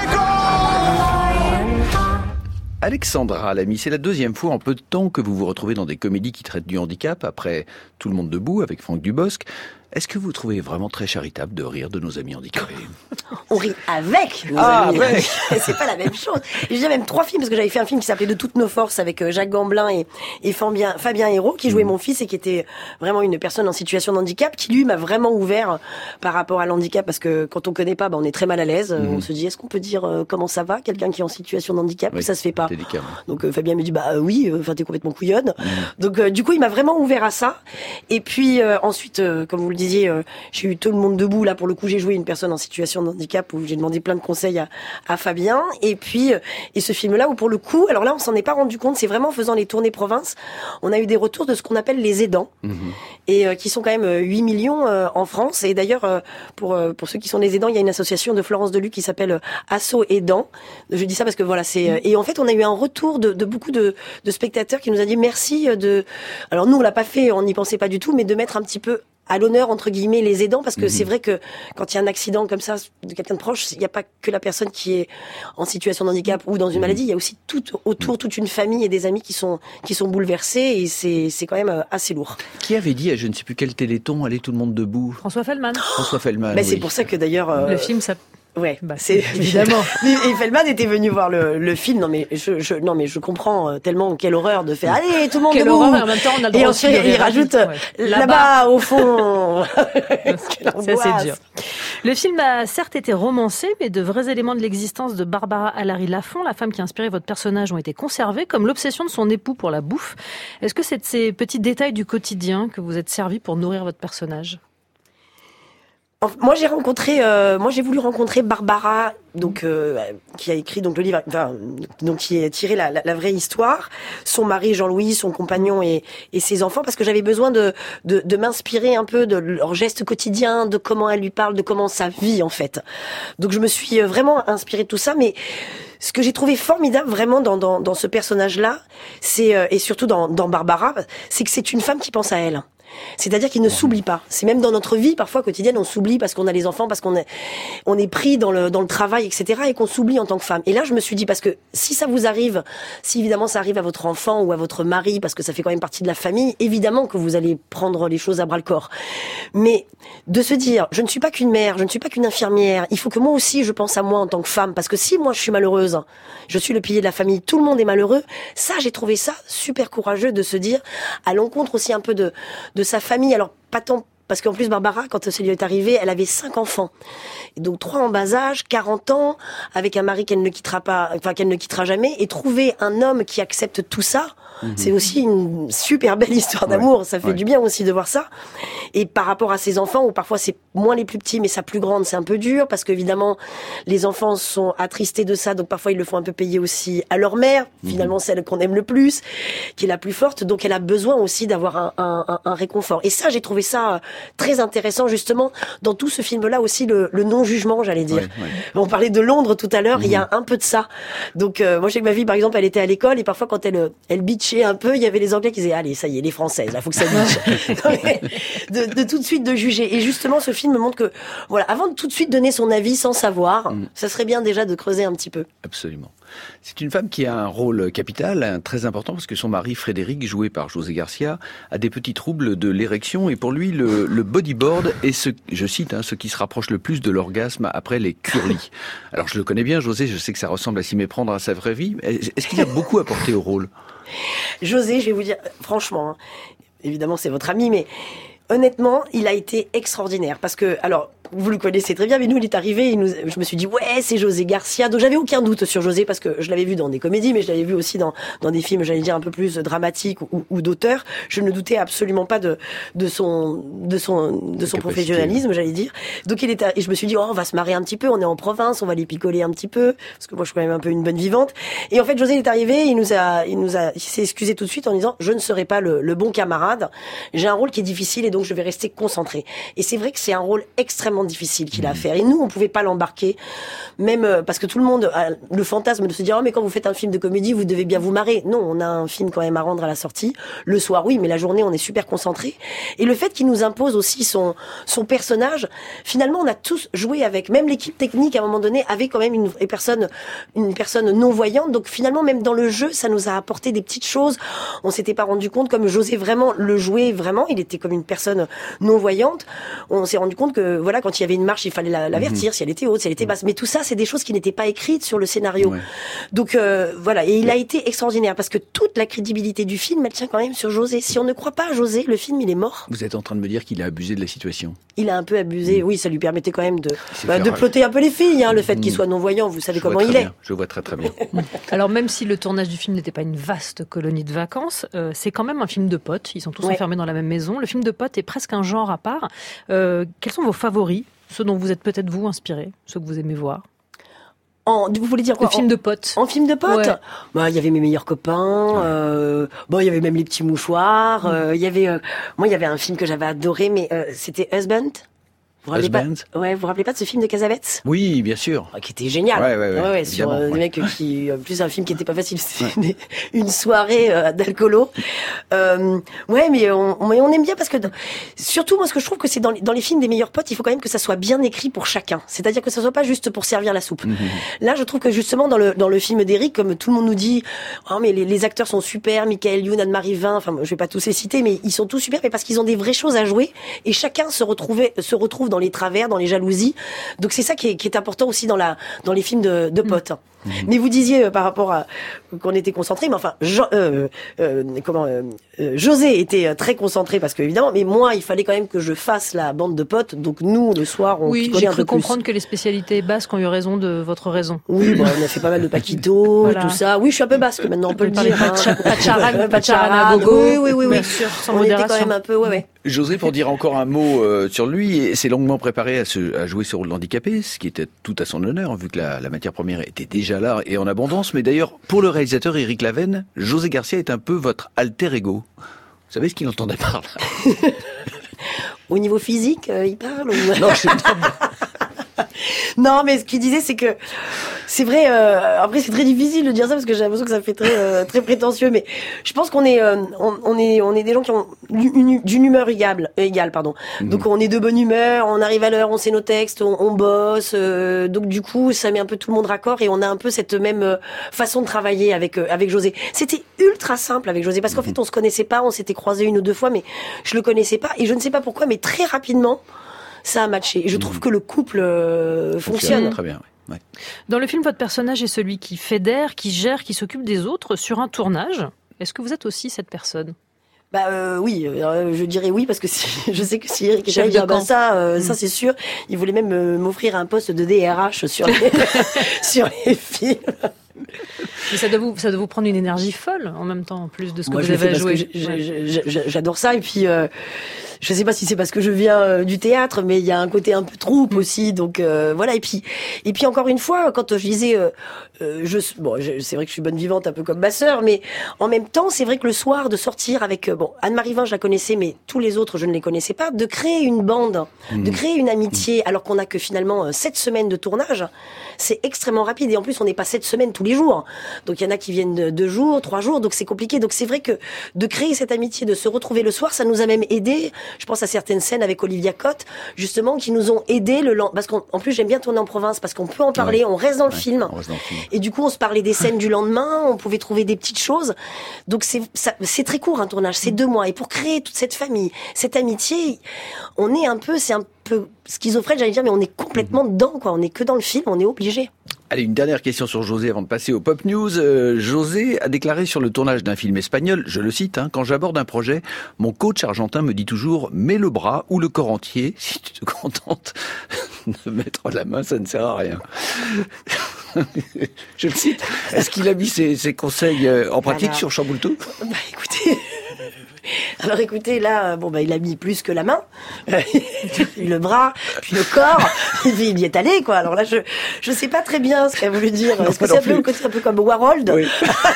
Alexandra Lamy, c'est la deuxième fois en peu de temps que vous vous retrouvez dans des comédies qui traitent du handicap, après Tout le monde debout avec Franck Dubosc. Est-ce que vous trouvez vraiment très charitable de rire de nos amis handicapés? On rit avec nos ah, amis. Avec. C'est pas la même chose. J'ai déjà même trois films, parce que j'avais fait un film qui s'appelait De toutes nos forces avec Jacques Gamblin et, et Fabien, Fabien Hérault, qui jouait mmh. mon fils et qui était vraiment une personne en situation de handicap, qui lui m'a vraiment ouvert par rapport à l'handicap, parce que quand on connaît pas, bah, on est très mal à l'aise. Mmh. On se dit, est-ce qu'on peut dire euh, comment ça va, quelqu'un qui est en situation de handicap? Oui, ça se fait pas. Délicat, ouais. Donc euh, Fabien me dit, bah euh, oui, enfin euh, t'es complètement couillonne. Mmh. Donc euh, du coup, il m'a vraiment ouvert à ça. Et puis euh, ensuite, euh, comme vous le disiez, euh, j'ai eu Tout le monde debout. Là, pour le coup, j'ai joué une personne en situation de handicap où j'ai demandé plein de conseils à, à Fabien. Et puis, euh, et ce film-là où pour le coup, alors là, on s'en est pas rendu compte. C'est vraiment en faisant les tournées province, on a eu des retours de ce qu'on appelle les aidants, mmh. et euh, qui sont quand même euh, huit millions euh, en France. Et d'ailleurs, euh, pour euh, pour ceux qui sont les aidants, il y a une association de Florence Deluc qui s'appelle euh, Asso Aidants. Je dis ça parce que voilà, c'est euh, et en fait, on a eu un retour de, de beaucoup de, de spectateurs qui nous a dit merci de. Alors nous, on l'a pas fait, on n'y pensait pas du tout, mais de mettre un petit peu à l'honneur, entre guillemets, les aidants, parce que mmh. c'est vrai que quand il y a un accident comme ça de quelqu'un de proche, il n'y a pas que la personne qui est en situation de handicap ou dans une mmh. maladie, il y a aussi tout autour, toute une famille et des amis qui sont qui sont bouleversés, et c'est c'est quand même assez lourd. Qui avait dit à je ne sais plus quel téléthon, allez tout le monde debout? François Feldman. François Feldman. Bah, oui. c'est pour ça que d'ailleurs euh... le film ça. Ouais, bah, c'est évidemment. Et Feldman était venu voir le, le film. Non mais je, je non mais je comprends tellement quelle horreur de faire. Allez tout le monde quelle debout. Horreur, et en même temps on a le droit et ensuite il rajoute ouais. là-bas, là-bas au fond. C'est assez dur. Le film a certes été romancé, mais de vrais éléments de l'existence de Barbara Allary-Lafont, la femme qui a inspiré votre personnage, ont été conservés, comme l'obsession de son époux pour la bouffe. Est-ce que c'est de ces petits détails du quotidien que vous êtes servi pour nourrir votre personnage? Moi j'ai rencontré, euh, moi j'ai voulu rencontrer Barbara, donc euh, qui a écrit donc le livre, enfin, donc qui a tiré la, la, la vraie histoire, son mari Jean-Louis, son compagnon et, et ses enfants, parce que j'avais besoin de, de, de m'inspirer un peu de leurs gestes quotidiens, de comment elle lui parle, de comment ça vit en fait. Donc je me suis vraiment inspirée de tout ça, mais ce que j'ai trouvé formidable vraiment dans, dans, dans ce personnage-là, c'est euh, et surtout dans, dans Barbara, c'est que c'est une femme qui pense à elle. C'est-à-dire qu'il ne s'oublie pas. C'est même dans notre vie parfois quotidienne, on s'oublie parce qu'on a les enfants, parce qu'on est, on est pris dans le dans le travail, et cetera, et qu'on s'oublie en tant que femme. Et là, je me suis dit, parce que si ça vous arrive, si évidemment ça arrive à votre enfant ou à votre mari, parce que ça fait quand même partie de la famille, évidemment que vous allez prendre les choses à bras le corps. Mais de se dire, je ne suis pas qu'une mère, je ne suis pas qu'une infirmière. Il faut que moi aussi je pense à moi en tant que femme, parce que si moi je suis malheureuse, je suis le pilier de la famille, tout le monde est malheureux. Ça, j'ai trouvé ça super courageux de se dire, à l'encontre aussi un peu de de sa famille. Alors pas tant parce qu'en plus Barbara, quand ça lui est arrivé, elle avait cinq enfants, et donc trois en bas âge, quarante ans, avec un mari qu'elle ne quittera pas, enfin qu'elle ne quittera jamais, et trouver un homme qui accepte tout ça, mmh. c'est aussi une super belle histoire d'amour. Ouais. Ça fait ouais. du bien aussi de voir ça. Et par rapport à ses enfants, où parfois c'est moins les plus petits, mais sa plus grande, c'est un peu dur, parce qu'évidemment les enfants sont attristés de ça, donc parfois ils le font un peu payer aussi à leur mère, mmh. finalement celle qu'on aime le plus, qui est la plus forte, donc elle a besoin aussi d'avoir un, un, un, un réconfort. Et ça, j'ai trouvé ça très intéressant justement dans tout ce film-là aussi, le, le non-jugement, j'allais dire. Ouais, ouais. On parlait de Londres tout à l'heure, mmh. il y a un peu de ça. Donc euh, moi, je sais que ma fille, par exemple, elle était à l'école, et parfois quand elle elle bitchait un peu, il y avait les Anglais qui disaient allez, ça y est, les Françaises, là, faut que ça bitche. de, de tout de suite de juger. Et justement, ce film me montre que voilà, avant de tout de suite donner son avis sans savoir, mmh. ça serait bien déjà de creuser un petit peu. Absolument. C'est une femme qui a un rôle capital, très important, parce que son mari Frédéric, joué par José Garcia, a des petits troubles de l'érection, et pour lui, le, le bodyboard est ce, je cite, hein, ce qui se rapproche le plus de l'orgasme après les curlis. Alors je le connais bien, José, je sais que ça ressemble à s'y méprendre à sa vraie vie. Est-ce qu'il a beaucoup apporté au rôle? José, je vais vous dire, franchement, hein, évidemment c'est votre ami, mais honnêtement, il a été extraordinaire, parce que, alors, vous le connaissez très bien, mais nous, il est arrivé, il nous, je me suis dit, ouais, c'est José Garcia. Donc, j'avais aucun doute sur José, parce que je l'avais vu dans des comédies, mais je l'avais vu aussi dans, dans des films, j'allais dire, un peu plus dramatiques ou, ou d'auteurs. Je ne doutais absolument pas de, de son, de son, de son professionnalisme, j'allais dire. Donc, il était, et je me suis dit, oh, on va se marrer un petit peu, on est en province, on va les picoler un petit peu, parce que moi, je suis quand même un peu une bonne vivante. Et en fait, José, il est arrivé, il nous a, il nous a, il s'est excusé tout de suite en disant, je ne serai pas le, le bon camarade. J'ai un rôle qui est difficile, et donc je vais rester concentré. Et c'est vrai que c'est un rôle extrêmement extrêmement difficile qu'il a à faire. Et nous, on pouvait pas l'embarquer, même euh, parce que tout le monde a le fantasme de se dire, oh, mais quand vous faites un film de comédie, vous devez bien vous marrer. Non, on a un film quand même à rendre à la sortie. Le soir, oui, mais la journée, on est super concentré. Et le fait qu'il nous impose aussi son, son personnage, finalement, on a tous joué avec, même l'équipe technique, à un moment donné, avait quand même une, une personne, une personne non-voyante. Donc finalement, même dans le jeu, ça nous a apporté des petites choses. On s'était pas rendu compte, comme José vraiment le jouait vraiment, il était comme une personne non-voyante. On s'est rendu compte que, voilà, quand il y avait une marche, il fallait la, l'avertir, mmh. si elle était haute, si elle était basse. Mais tout ça, c'est des choses qui n'étaient pas écrites sur le scénario. Ouais. Donc, euh, voilà. Et il a été extraordinaire parce que toute la crédibilité du film, elle tient quand même sur José. Si on ne croit pas à José, le film, il est mort. Vous êtes en train de me dire qu'il a abusé de la situation? Il a un peu abusé. Mmh. Oui, ça lui permettait quand même de, bah, de plotter un peu les filles, hein, le fait mmh. qu'il soit non-voyant. Vous savez Je comment il est. Bien. Je vois très très bien. Alors, même si le tournage du film n'était pas une vaste colonie de vacances, euh, c'est quand même un film de potes. Ils sont tous ouais. enfermés dans la même maison. Le film de potes est presque un genre à part. Euh, quels sont vos favoris? Ceux dont vous êtes peut-être vous inspirés? Ceux que vous aimez voir? En, vous voulez dire quoi? Le film en, de potes. En film de potes? Ouais. Bah, il y avait Mes meilleurs copains, euh, bon, il y avait même Les petits mouchoirs, il euh, y avait, euh, moi, il y avait un film que j'avais adoré, mais, euh, c'était Husband. Vous vous rappelez pas, ouais, vous vous rappelez pas de ce film de Cassavetes? Oui, bien sûr. Qui était génial. Ouais, ouais, ouais. ouais, ouais sur euh, ouais. des mecs qui, en plus, un film qui était pas facile. C'était ouais. une soirée euh, d'alcoolo. Euh, ouais, mais on, on, on aime bien parce que, surtout, moi, ce que je trouve que c'est dans, dans les films des meilleurs potes, il faut quand même que ça soit bien écrit pour chacun. C'est-à-dire que ça soit pas juste pour servir la soupe. Mm-hmm. Là, je trouve que justement, dans le, dans le film d'Éric, comme tout le monde nous dit, oh, mais les, les acteurs sont super, Michael Youn, Anne-Marie Vin, enfin, je vais pas tous les citer, mais ils sont tous super, mais parce qu'ils ont des vraies choses à jouer et chacun se retrouvait, se retrouve dans les travers, dans les jalousies. Donc c'est ça qui est, qui est important aussi dans la dans les films de, de potes. Mmh. Mais vous disiez euh, par rapport à qu'on était concentré, mais enfin, Jean, euh, euh, comment euh, euh, José était très concentré parce que évidemment, mais moi, il fallait quand même que je fasse la bande de potes. Donc nous, le soir, on oui, picolait un peu plus. Oui, j'ai cru comprendre que les spécialités basques ont eu raison de votre raison. Oui, bon, on a fait pas mal de Paquito, voilà. tout ça. Oui, je suis un peu basque maintenant, on peut le dire. Pacharane, Pacharane à gogo. Oui, oui, oui, oui. Bien sûr, sans on modération. était quand même un peu, ouais, ouais. José, pour dire encore un mot euh, sur lui, s'est longuement préparé à, se, à jouer ce rôle d'handicapé, ce qui était tout à son honneur, vu que la, la matière première était déjà là et en abondance. Mais d'ailleurs, pour le réalisateur Éric Lavenne, José Garcia est un peu votre alter ego. Vous savez ce qu'il entendait par là? Au niveau physique, euh, il parle ou... Non, je sais pas. Non, mais ce qu'il disait, c'est que c'est vrai. Euh, après, c'est très difficile de dire ça parce que j'ai l'impression que ça fait très euh, très prétentieux. Mais je pense qu'on est euh, on, on est on est des gens qui ont une, d'une humeur égale, égale, pardon. Mmh. Donc on est de bonne humeur, on arrive à l'heure, on sait nos textes, on, on bosse. Euh, donc du coup, ça met un peu tout le monde raccord et on a un peu cette même euh, façon de travailler avec euh, avec José. C'était ultra simple avec José parce qu'en mmh. fait, on se connaissait pas, on s'était croisés une ou deux fois, mais je le connaissais pas et je ne sais pas pourquoi, mais très rapidement. Ça a matché. Et je trouve mmh. que le couple euh, fonctionne. Très bien, oui. Ouais. Dans le film, votre personnage est celui qui fédère, qui gère, qui s'occupe des autres sur un tournage. Est-ce que vous êtes aussi cette personne? Bah euh, oui, euh, je dirais oui parce que si, je sais que si Eric était là, bah ça, euh, mmh. ça c'est sûr. Il voulait même euh, m'offrir un poste de D R H sur les, sur les films. Mais ça doit vous, ça doit vous prendre une énergie folle en même temps, en plus de ce que Moi, vous je avez à jouer. Ouais. J'adore ça et puis euh, je sais pas si c'est parce que je viens euh, du théâtre, mais il y a un côté un peu troupe mmh. aussi, donc euh, voilà. Et puis et puis encore une fois, quand je disais, euh, euh, je bon, je, c'est vrai que je suis bonne vivante, un peu comme ma sœur, mais en même temps, c'est vrai que le soir de sortir avec euh, bon Anne-Marie Vin, je la connaissais, mais tous les autres, je ne les connaissais pas, de créer une bande, mmh. de créer une amitié, mmh. alors qu'on a que finalement euh, sept semaines de tournage, c'est extrêmement rapide et en plus on n'est pas sept semaines tous les jours. Donc il y en a qui viennent de deux jours, trois jours, donc c'est compliqué. Donc c'est vrai que de créer cette amitié, de se retrouver le soir, ça nous a même aidé. Je pense à certaines scènes avec Olivia Cotte, justement, qui nous ont aidé le lendemain. Parce qu'en plus j'aime bien tourner en province parce qu'on peut en parler, ouais. on reste dans le ouais, film. On reste dans le film. Et du coup on se parlait des scènes du lendemain, on pouvait trouver des petites choses. Donc c'est ça, c'est très court un tournage, c'est deux mois. Et pour créer toute cette famille, cette amitié, on est un peu, c'est un peu schizophrène, j'allais dire, mais on est complètement dedans, quoi. On est que dans le film, on est obligé. Allez, une dernière question sur José avant de passer au Pop News. Euh, José a déclaré sur le tournage d'un film espagnol, je le cite, hein, quand j'aborde un projet, mon coach argentin me dit toujours, mets le bras ou le corps entier, si tu te contentes de mettre la main, ça ne sert à rien. Je le cite. Est-ce qu'il a mis ses, ses conseils en pratique voilà. sur Chamboultou? Bah écoutez... Alors écoutez, là, bon bah il a mis plus que la main, puis le bras, puis le corps, et puis il y est allé quoi. Alors là, je je sais pas très bien ce qu'elle a voulu dire. Est-ce que c'est un peu, un peu comme Warhol? Oui.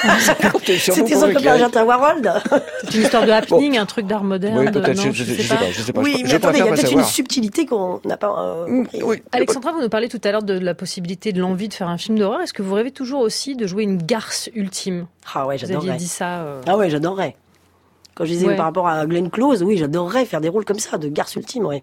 C'était son copain argentin Warhol. C'est une histoire de happening, un truc d'art moderne. Oui, peut-être. Non, Je, je, je, sais je pas. sais pas. Je sais pas. Oui, je, mais je attendez, il y a peut-être savoir. une subtilité qu'on n'a pas euh, compris. Oui. Alexandra, vous nous parlez tout à l'heure de la possibilité, de l'envie de faire un film d'horreur. Est-ce que vous rêvez toujours aussi de jouer une garce ultime? Ah ouais, Vous j'adorerais. aviez dit ça. Euh... Ah ouais, j'adorerais. Quand je disais Ouais. par rapport à Glenn Close, oui, j'adorerais faire des rôles comme ça, de garce ultime, ouais.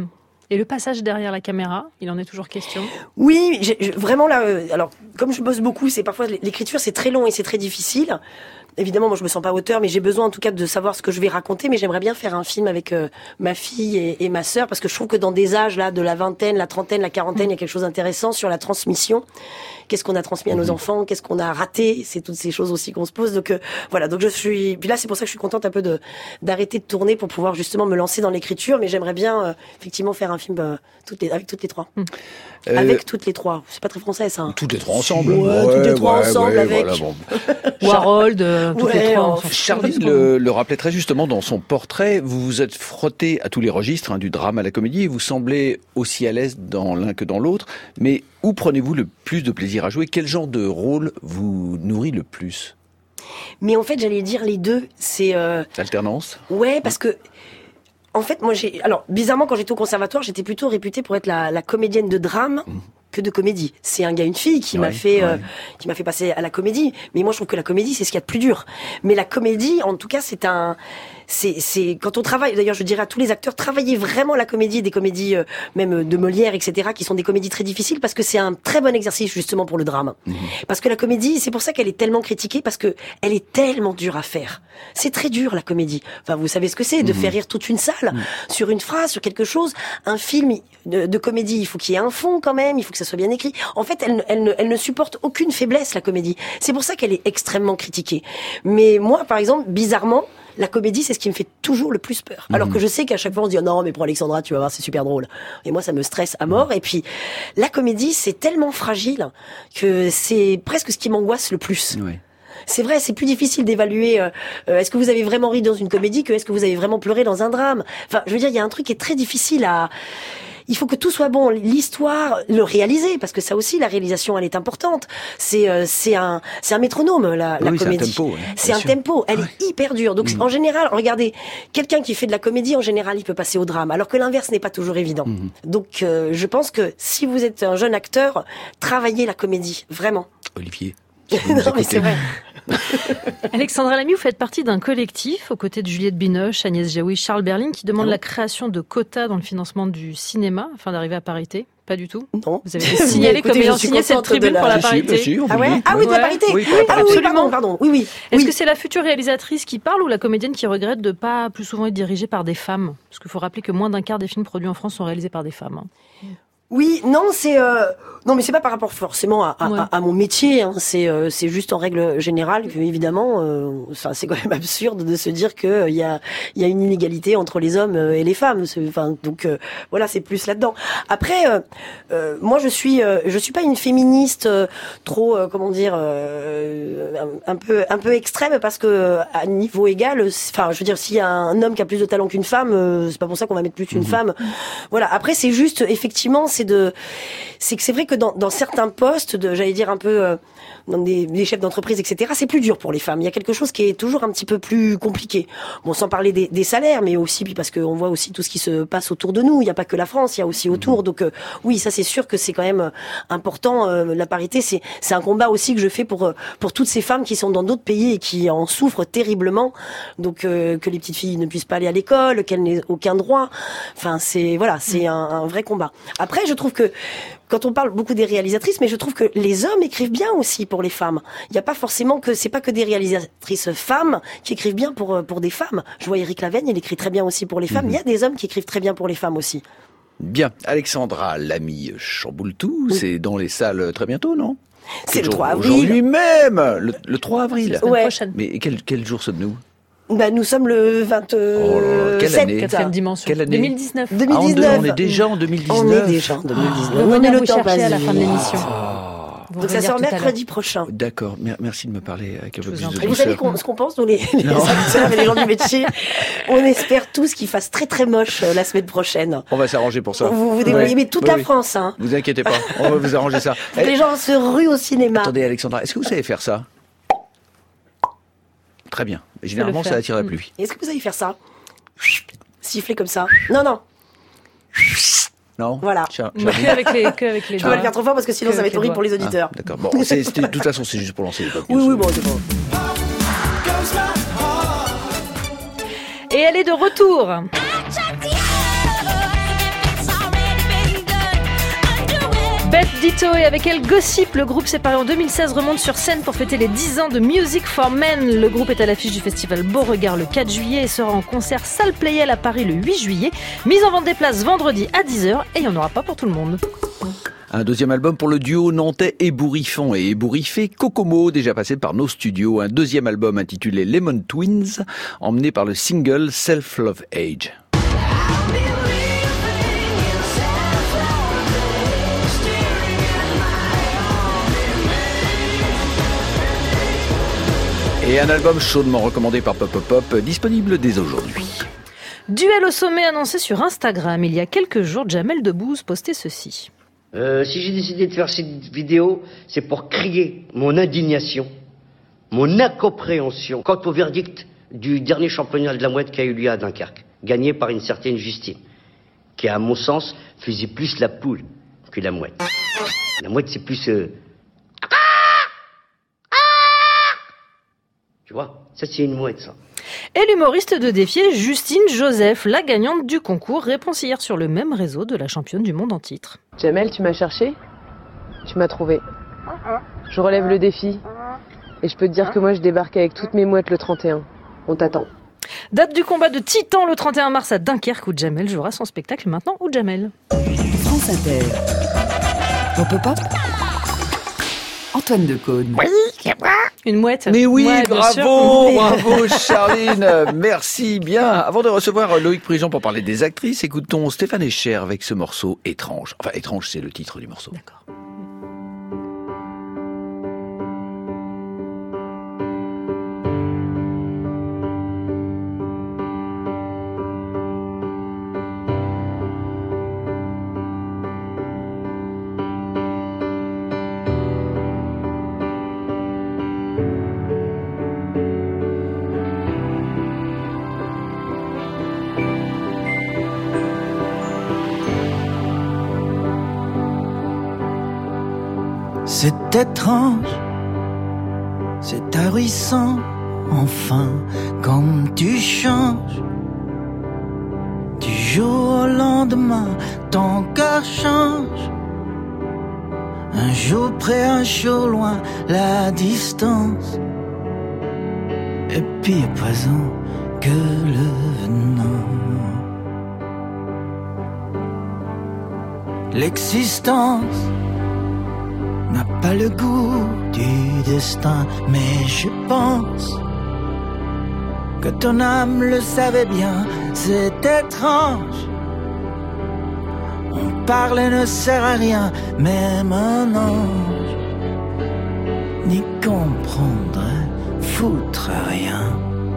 Et le passage derrière la caméra, il en est toujours question? Oui, j'ai, j'ai- vraiment là, euh, alors comme je bosse beaucoup, c'est parfois l'écriture c'est très long et c'est très difficile. Évidemment, moi je me sens pas auteur, mais j'ai besoin en tout cas de savoir ce que je vais raconter. Mais j'aimerais bien faire un film avec euh, ma fille et, et ma sœur, parce que je trouve que dans des âges là de la vingtaine, la trentaine, la quarantaine, il y a quelque chose d'intéressant sur la transmission. Qu'est-ce qu'on a transmis à nos enfants? Qu'est-ce qu'on a raté? C'est toutes ces choses aussi qu'on se pose. Donc euh, voilà, donc je suis. Puis là, c'est pour ça que je suis contente un peu de d'arrêter de tourner pour pouvoir justement me lancer dans l'écriture. Mais j'aimerais bien euh, effectivement faire un film euh, toutes les, avec toutes les trois. Euh, Avec toutes les trois. C'est pas très français, ça. Hein. Toutes les trois ensemble. Ouais, toutes les trois ouais, ensemble ouais, avec. voilà, bon. Harold, euh, toutes Ouais, les trois. on- on s'en fout. Charline le, le rappelait très justement dans son portrait. Vous vous êtes frotté à tous les registres, hein, du drame à la comédie, et vous semblez aussi à l'aise dans l'un que dans l'autre. Mais où prenez-vous le plus de plaisir à jouer? Quel genre de rôle vous nourrit le plus? Mais en fait, j'allais dire les deux. C'est euh... Alternance? ouais, parce que en fait, moi, j'ai. Alors, bizarrement, quand j'étais au conservatoire, j'étais plutôt réputée pour être la, la comédienne de drame. Mmh. Que de comédie. C'est un gars, une fille qui Ouais, m'a fait, euh, ouais. qui m'a fait passer à la comédie. Mais moi, je trouve que la comédie, c'est ce qu'il y a de plus dur. Mais la comédie, en tout cas, c'est un, c'est, c'est quand on travaille. D'ailleurs, je dirais à tous les acteurs, travaillez vraiment la comédie, des comédies euh, même de Molière, et cetera, qui sont des comédies très difficiles parce que c'est un très bon exercice justement pour le drame. Mmh. Parce que la comédie, c'est pour ça qu'elle est tellement critiquée parce que elle est tellement dure à faire. C'est très dur la comédie. Enfin, vous savez ce que c'est de mmh. faire rire toute une salle mmh. sur une phrase, sur quelque chose. Un film de, de comédie, il faut qu'il y ait un fond quand même, il faut que ça soit bien écrit. En fait, elle, elle, ne, elle ne supporte aucune faiblesse, la comédie. C'est pour ça qu'elle est extrêmement critiquée. Mais moi, par exemple, bizarrement, la comédie, c'est ce qui me fait toujours le plus peur. Alors mmh. que je sais qu'à chaque fois, on se dit, oh non, mais pour Alexandra, tu vas voir, c'est super drôle. Et moi, ça me stresse à mort. Et puis, la comédie, c'est tellement fragile que c'est presque ce qui m'angoisse le plus. Oui. C'est vrai, c'est plus difficile d'évaluer euh, euh, est-ce que vous avez vraiment ri dans une comédie que est-ce que vous avez vraiment pleuré dans un drame. Enfin, je veux dire, il y a un truc qui est très difficile à... Il faut que tout soit bon, l'histoire, le réaliser, parce que ça aussi, la réalisation, elle est importante. C'est euh, c'est un c'est un métronome, la, la oui, comédie. C'est un tempo. Ouais, c'est un sûr. tempo. Elle ouais. est hyper dure. Donc mmh. en général, regardez, quelqu'un qui fait de la comédie, en général, il peut passer au drame, alors que l'inverse n'est pas toujours évident. Mmh. Donc euh, je pense que si vous êtes un jeune acteur, travaillez la comédie, vraiment. Olivier. Non, mais c'est vrai. Alexandra Lamy, vous faites partie d'un collectif aux côtés de Juliette Binoche, Agnès Jaoui, Charles Berling qui demande ah bon la création de quotas dans le financement du cinéma afin d'arriver à parité. Pas du tout. Non. Vous avez signalé comme ayant signé cette tribune la... pour la parité. Si, si, si, ah ouais. Ah oui, de la parité. Oui, oui, ah oui, pardon, pardon. Oui, oui. Est-ce oui. que c'est la future réalisatrice qui parle ou la comédienne qui regrette de pas plus souvent être dirigée par des femmes? Parce qu'il faut rappeler que moins d'un quart des films produits en France sont réalisés par des femmes. Hein. Oui, non, c'est euh... non, mais c'est pas par rapport forcément à, à, ouais. à, à mon métier. Hein. C'est euh, c'est juste en règle générale. Évidemment, euh, enfin, c'est quand même absurde de se dire que il euh, y a il y a une inégalité entre les hommes et les femmes. Enfin, donc euh, voilà, c'est plus là-dedans. Après, euh, euh, moi, je suis euh, je suis pas une féministe euh, trop euh, comment dire euh, un, un peu un peu extrême parce que à niveau égal, enfin, je veux dire, s'il y a un homme qui a plus de talent qu'une femme, euh, c'est pas pour ça qu'on va mettre plus une mmh. femme. Voilà. Après, c'est juste effectivement. C'est de, c'est que c'est vrai que dans, dans certains postes, de, j'allais dire un peu euh, dans des, des chefs d'entreprise, et cetera. C'est plus dur pour les femmes. Il y a quelque chose qui est toujours un petit peu plus compliqué. Bon, sans parler des, des salaires, mais aussi puis parce qu'on voit aussi tout ce qui se passe autour de nous. Il n'y a pas que la France, il y a aussi autour. Donc euh, oui, ça c'est sûr que c'est quand même important. Euh, la parité, c'est c'est un combat aussi que je fais pour pour toutes ces femmes qui sont dans d'autres pays et qui en souffrent terriblement. Donc euh, que les petites filles ne puissent pas aller à l'école, qu'elles n'aient aucun droit. Enfin, c'est voilà, c'est un, un vrai combat. Après, je trouve que quand on parle beaucoup des réalisatrices, mais je trouve que les hommes écrivent bien aussi pour les femmes. Il n'y a pas forcément que c'est pas que des réalisatrices femmes qui écrivent bien pour pour des femmes. Je vois Éric Laveigne, il écrit très bien aussi pour les femmes. Mmh. Il y a des hommes qui écrivent très bien pour les femmes aussi. Bien, Alexandra Lamy chamboule-tout, oui. C'est dans les salles très bientôt, non? C'est le trois avril. Aujourd'hui même, le, le trois avril. La semaine ouais. prochaine. Mais quel, quel jour sommes-nous? Bah, nous sommes le vingt-sept. Oh, quelle année? Quatrième dimension. Quelle année? deux mille dix-neuf. deux mille dix-neuf. Ah, on, on est déjà en deux mille dix-neuf. On est déjà en deux mille dix-neuf. On on est le vous temps chercher passe à la fin de l'émission. Ah. Vous Donc ça relire sort tout à mercredi prochain. D'accord, mer- merci de me parler avec un peu plus de Et vous savez douceur. qu'on- ce qu'on pense, nous, les, les Non. acteurs et les gens du métier? On espère tous qu'il fasse très très moche euh, la semaine prochaine. On va s'arranger pour ça. Vous vous débrouillez, mais toute Oui, la oui. France, hein. Vous inquiétez pas, on va vous arranger ça. Pour que les gens se ruent au cinéma. Attendez, Alexandra, est-ce que vous savez faire ça? Très bien. Généralement, ça attire la pluie. Est-ce que vous savez faire ça? Siffler comme ça? Non, non. Non? Voilà. Tiens, Que avec les, que avec les Je peux pas le faire trop fort parce que sinon Que ça va avec être les horrible pour les Ah, auditeurs. d'accord. Bon, c'est, c'était- de toute façon, c'est juste pour lancer les podcasts. Oui, oui, bon, c'est bon. Et elle est de retour. Beth Ditto et avec elle Gossip, le groupe séparé en deux mille seize remonte sur scène pour fêter les dix ans de Music for Men. Le groupe est à l'affiche du festival Beauregard le quatre juillet et sera en concert salle Playel à Paris le huit juillet. Mise en vente des places vendredi à dix heures et il n'y en aura pas pour tout le monde. Un deuxième album pour le duo nantais ébouriffant et ébouriffé, Kokomo, déjà passé par nos studios. Un deuxième album intitulé Lemon Twins, emmené par le single Self Love Age. Et un album chaudement recommandé par Pop Pop Pop, disponible dès aujourd'hui. Duel au sommet annoncé sur Instagram. Il y a quelques jours, Jamel Debbouze postait ceci. Euh, si j'ai décidé de faire cette vidéo, c'est pour crier mon indignation, mon incompréhension quant au verdict du dernier championnat de la mouette qui a eu lieu à Dunkerque, gagné par une certaine Justine, qui à mon sens faisait plus la poule que la mouette. La mouette c'est plus... Euh... Tu vois, ça c'est une mouette ça. Et l'humoriste de défier, Justine Joseph, la gagnante du concours, réponse hier sur le même réseau de la championne du monde en titre. Jamel, tu m'as cherché? Tu m'as trouvé. Je relève le défi. Et je peux te dire que moi je débarque avec toutes mes mouettes le trente et un. On t'attend. Date du combat de Titan le trente et un mars à Dunkerque où Jamel jouera son spectacle maintenant où Jamel. France Inter. Pop Pop Pop. Antoine Decaune. Oui, c'est moi. Une mouette. Mais oui, Ouais, bien sûr. bravo, bravo Charline, merci bien. Avant de recevoir Loïc Prigent pour parler des actrices, écoutons Stéphane Escher avec ce morceau Étrange. Enfin, Étrange, c'est le titre du morceau. D'accord. C'est étrange, c'est ahurissant, enfin, comme tu changes. Du jour au lendemain, ton cœur change. Un jour près, un jour loin, la distance. Et puis à présent, que le venant. L'existence n'a pas le goût du destin, mais je pense que ton âme le savait bien, c'est étrange. On parle et ne sert à rien, même un ange n'y comprendrait foutre rien.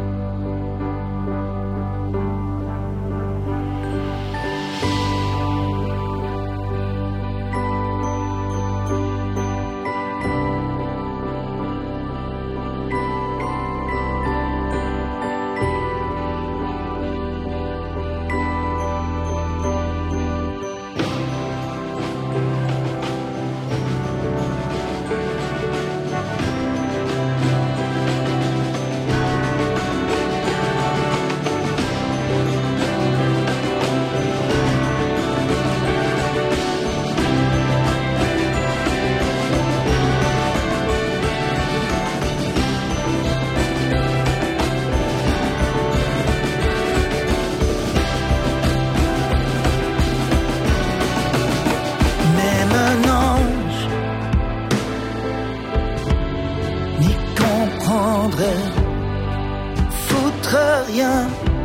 Foutre rien,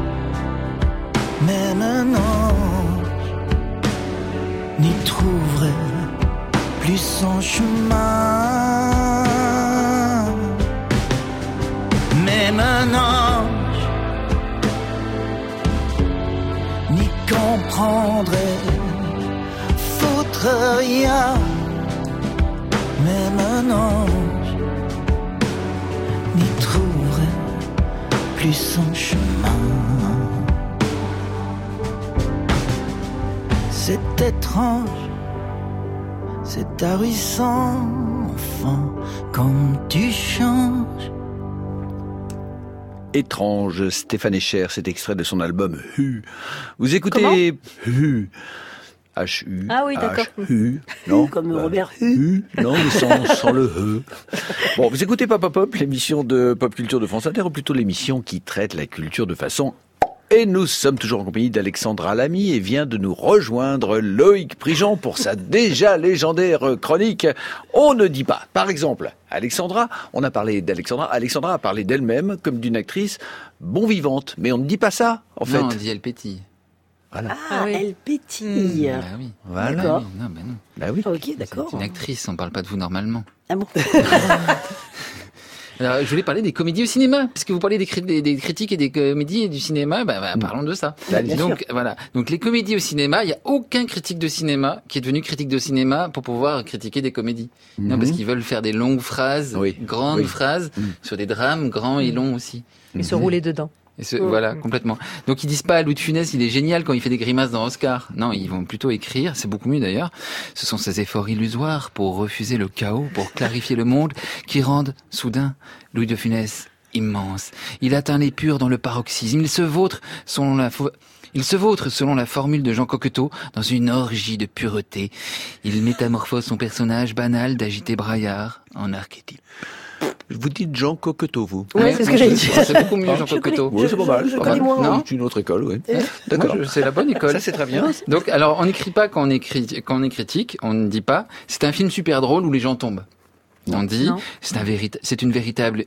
même un ange n'y trouverait plus son chemin. comprendrait foutre rien, même un ange n'y trouverait plus son chemin. C'est étrange, c'est ahurissant, enfin, comme tu changes. Étrange, Stéphane Echer, cet extrait de son album Hu. Vous écoutez Hu. H-U. Ah oui, d'accord. H-U. Non. Comme bah, Robert Hu. Hu. Non, mais sans, sans le He. Bon, vous écoutez Pop Pop Pop, l'émission de Pop Culture de France Inter, ou plutôt l'émission qui traite la culture de façon... Et nous sommes toujours en compagnie d'Alexandra Lamy et vient de nous rejoindre Loïc Prigent pour sa déjà légendaire chronique. On ne dit pas. Par exemple, Alexandra, on a parlé d'Alexandra. Alexandra a parlé d'elle-même comme d'une actrice bon vivante. Mais on ne dit pas ça, en fait. Non, on dit elle pétille. Voilà. Ah, ah oui. Elle pétille. Mmh, bah oui. Voilà. D'accord. Oui, non, bah non. Bah oui. Ok, d'accord. C'est une actrice, on parle pas de vous normalement. Ah bon? Alors, je voulais parler des comédies au cinéma, puisque vous parlez des, cri- des, des critiques et des comédies et du cinéma, bah, bah, parlons de ça. Bah, Donc sûr. voilà. Donc les comédies au cinéma, il y a aucun critique de cinéma qui est devenu critique de cinéma pour pouvoir critiquer des comédies. Mm-hmm. Non, parce qu'ils veulent faire des longues phrases, oui. grandes oui. phrases mm. sur des drames grands et longs aussi. Et mm-hmm. se rouler dedans. Et ce, mmh. Voilà, complètement. Donc ils disent pas Louis de Funès, il est génial quand il fait des grimaces dans Oscar. Non, ils vont plutôt écrire, c'est beaucoup mieux d'ailleurs. Ce sont ces efforts illusoires pour refuser le chaos, pour clarifier le monde, qui rendent soudain Louis de Funès immense. Il atteint l'épure dans le paroxysme. Il se vautre selon la fo- Il se vautre selon la formule de Jean Cocteau dans une orgie de pureté. Il métamorphose son personnage banal d'agité braillard en archétype. Vous dites Jean Cocteau, vous? Oui, ouais, c'est ce que j'ai dit. C'est beaucoup mieux, Jean Cocteau. Oui, c'est pas mal. Je connais moins. Non, c'est une autre école, oui. Euh, D'accord. Moi, c'est la bonne école. Ça, c'est très bien. Donc, alors, on n'écrit pas quand on est, cri- quand on est critique, on ne dit pas, c'est un film super drôle où les gens tombent. Non. On dit, c'est un vérit- c'est une véritable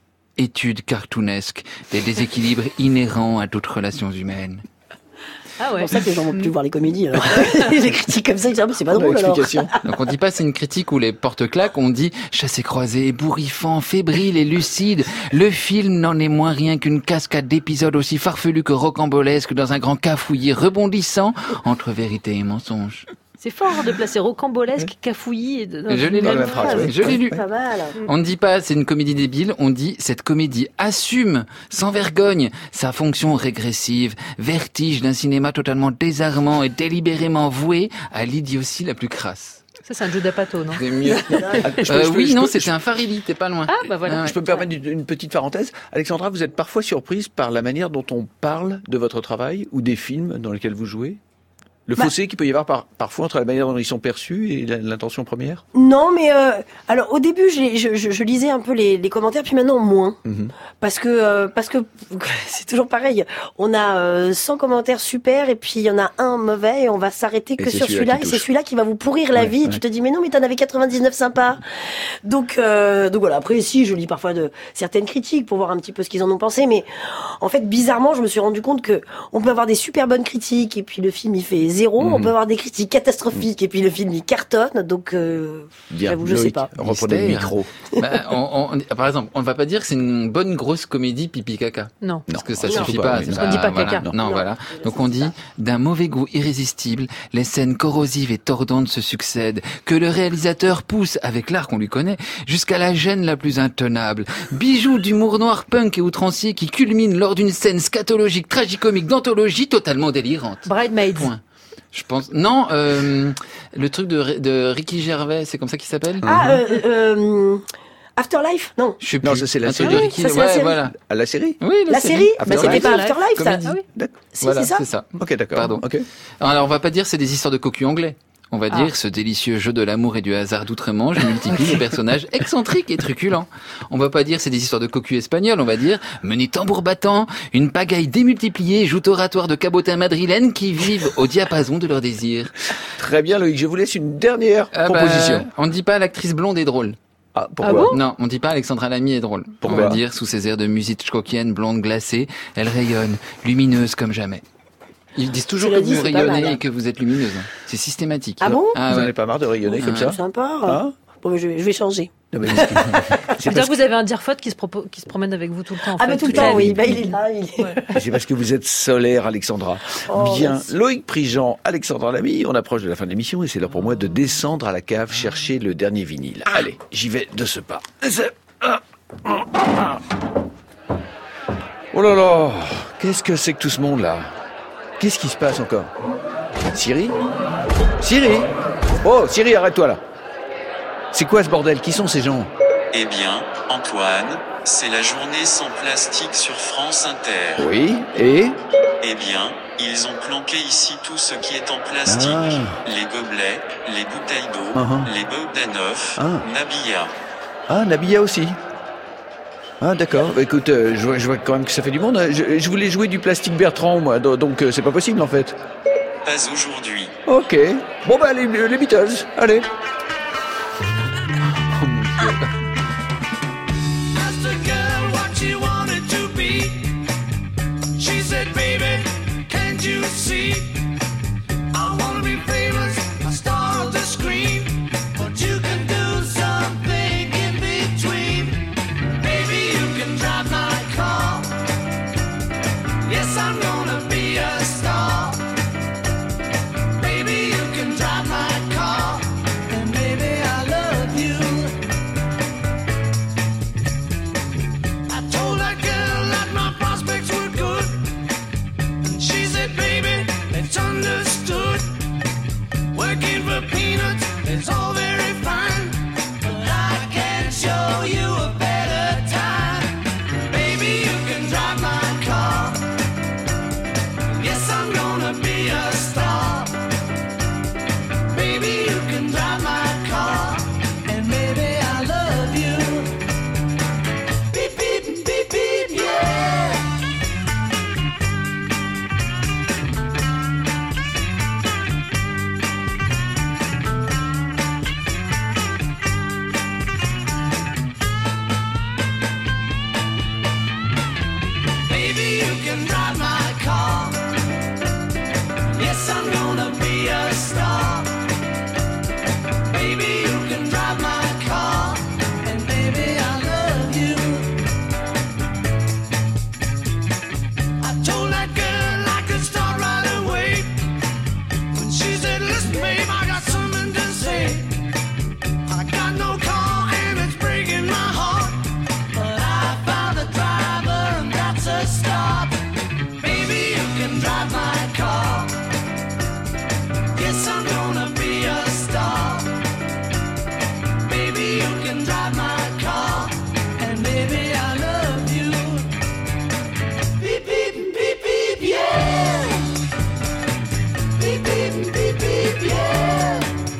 étude cartoonesque des déséquilibres inhérents à toutes relations humaines. Ah ouais. C'est pour ça que les gens vont plus voir les comédies. Les critiques comme ça, ils disent, ah, c'est pas drôle alors. Donc on dit pas c'est une critique où les portes claquent, on dit chassé croisé, ébouriffant, fébrile et lucide. Le film n'en est moins rien qu'une cascade d'épisodes aussi farfelus que rocambolesques dans un grand cafouillis rebondissant entre vérité et mensonge. C'est fort de placer rocambolesque, cafouillis et de... Je l'ai lu, la phrase, oui. Je l'ai lu. Pas mal. On ne dit pas c'est une comédie débile, on dit cette comédie assume, sans vergogne, sa fonction régressive, vertige d'un cinéma totalement désarmant et délibérément voué à l'idiotie la plus crasse. Ça, c'est un Judas Pato, non? C'est mieux. euh, oui, non, c'était un Farili, t'es pas loin. Ah, bah voilà. Je peux me permettre une petite parenthèse. Alexandra, vous êtes parfois surprise par la manière dont on parle de votre travail ou des films dans lesquels vous jouez? Le bah, fossé qu'il peut y avoir par, parfois entre la manière dont ils sont perçus et l'intention première? Non, mais euh, alors au début, je, je, je, je lisais un peu les, les commentaires, puis maintenant moins, mm-hmm. parce que euh, parce que c'est toujours pareil. On a euh, cent commentaires super, et puis il y en a un mauvais, et on va s'arrêter que sur celui-là, celui-là et c'est celui-là qui va vous pourrir la ouais, vie. Ouais. Et tu te dis mais non, mais t'en avais quatre-vingt-dix-neuf sympas. Donc euh, donc voilà. Après, si je lis parfois de certaines critiques pour voir un petit peu ce qu'ils en ont pensé, mais en fait, bizarrement, je me suis rendu compte que on peut avoir des super bonnes critiques, et puis le film il fait zéro, mmh. on peut avoir des critiques catastrophiques, mmh. et puis le film il cartonne, donc euh, Bien, j'avoue, je Loïc, sais pas. Reprenez le micro. Bah, on, on, par exemple, on ne va pas dire que c'est une bonne grosse comédie pipi caca. Non. Parce que ça non. suffit non. pas. Parce qu'on dit pas voilà. caca. Non, non, voilà. Donc on dit, d'un mauvais goût irrésistible, les scènes corrosives et tordantes se succèdent, que le réalisateur pousse, avec l'art qu'on lui connaît, jusqu'à la gêne la plus intenable. Bijou d'humour noir punk et outrancier qui culmine lors d'une scène scatologique, tragicomique, d'anthologie totalement délirante. Bridesmaids. Point. Je pense. Non, euh, le truc de, de Ricky Gervais, c'est comme ça qu'il s'appelle? Ah, euh, euh, Afterlife? Non. Je sais plus. Non, ça c'est la série. De Ricky, ça, c'est ouais, la série. Voilà. À la série? Oui, la, la série. série bah, c'était pas Afterlife, ça. Ah, oui. Si, voilà, c'est ça. C'est ça. Ok, d'accord. Pardon. Okay. Alors, on va pas dire c'est des histoires de cocus anglais. On va ah. dire ce délicieux jeu de l'amour et du hasard d'outre-Manche multiplie les personnages excentriques et truculents. On va pas dire c'est des histoires de cocus espagnols, on va dire menez tambour battant, une pagaille démultipliée, joute oratoire de cabotins madrilènes qui vivent au diapason de leurs désirs. Très bien Loïc, je vous laisse une dernière ah proposition. Bah, on ne dit pas l'actrice blonde est drôle. Ah, pourquoi? Ah bon? Non, on dit pas Alexandra Lamy est drôle. Pourquoi? On va dire sous ses airs de musique hitchcockienne, blonde glacée, elle rayonne, lumineuse comme jamais. Ils disent toujours que vous rayonnez et que vous êtes lumineuse. C'est systématique. Ah bon? Ah, vous n'en avez pas marre de rayonner ah, comme ça? Sympa. Ah Bon, je, vais- je vais changer. Non, mais C'est dire que vous avez un Deerfoot qui se, propo- qui se promène avec vous tout le temps. En Ah, fait, bah tout le toute la temps, vie. oui. Bah, il est là. Il est... Ouais. c'est parce que vous êtes solaire, Alexandra. Oh, Bien, merci. Loïc Prigent, Alexandra Lamy, on approche de la fin de l'émission et c'est l'heure pour moi de descendre à la cave chercher le dernier vinyle. Allez, j'y vais de ce pas. C'est- ah, ah, ah. Oh là là, qu'est-ce que c'est que tout ce monde-là? Qu'est-ce qui se passe encore? Siri? Siri? Oh, Siri, arrête-toi là. C'est quoi ce bordel? Qui sont ces gens? Eh bien, Antoine, c'est la journée sans plastique sur France Inter. Oui, et? Eh bien, ils ont planqué ici tout ce qui est en plastique. Ah. Les gobelets, les bouteilles d'eau, Uh-huh. les Bogdanov, Ah. Nabilla. Ah, Nabilla aussi. Ah, d'accord. Bah, écoute, euh, je, vois, je vois quand même que ça fait du monde. Je, je voulais jouer du plastique Bertrand, moi, do- donc euh, c'est pas possible en fait. Pas aujourd'hui. Ok. Bon, bah, les, les Beatles, allez. Oh mon Dieu. Asked a girl what she wanted to be. She said, baby, can't you see? I wanna be famous, a star of the screen. But you can do something in between. Baby, you can drive my car. Yes, I'm gonna be a star. Baby, you can drive my car. And baby, I love you. I told that girl that my prospects were good. And she said, baby, it's understood. Working for peanuts is all very fine. But I can show you a better time. Baby, you can drive my car. Yes, I'm gonna be a star. Baby, you can drive my car. And baby, I love you. Beep, beep, beep, beep, yeah. Baby, you can drive my car. Yes, I'm gonna be a star. Baby, you can drive my car. And baby, I love you. I told that girl I could start right away. When she said, listen, babe, I got something to say. I got no car and it's breaking my heart. But I found a driver and that's a start. Baby, you can drive my car. Yes, I'm gonna be a star. Baby, you can drive my car. And baby, I love you. Beep, beep, beep, beep, yeah. Beep, beep, beep, beep, yeah.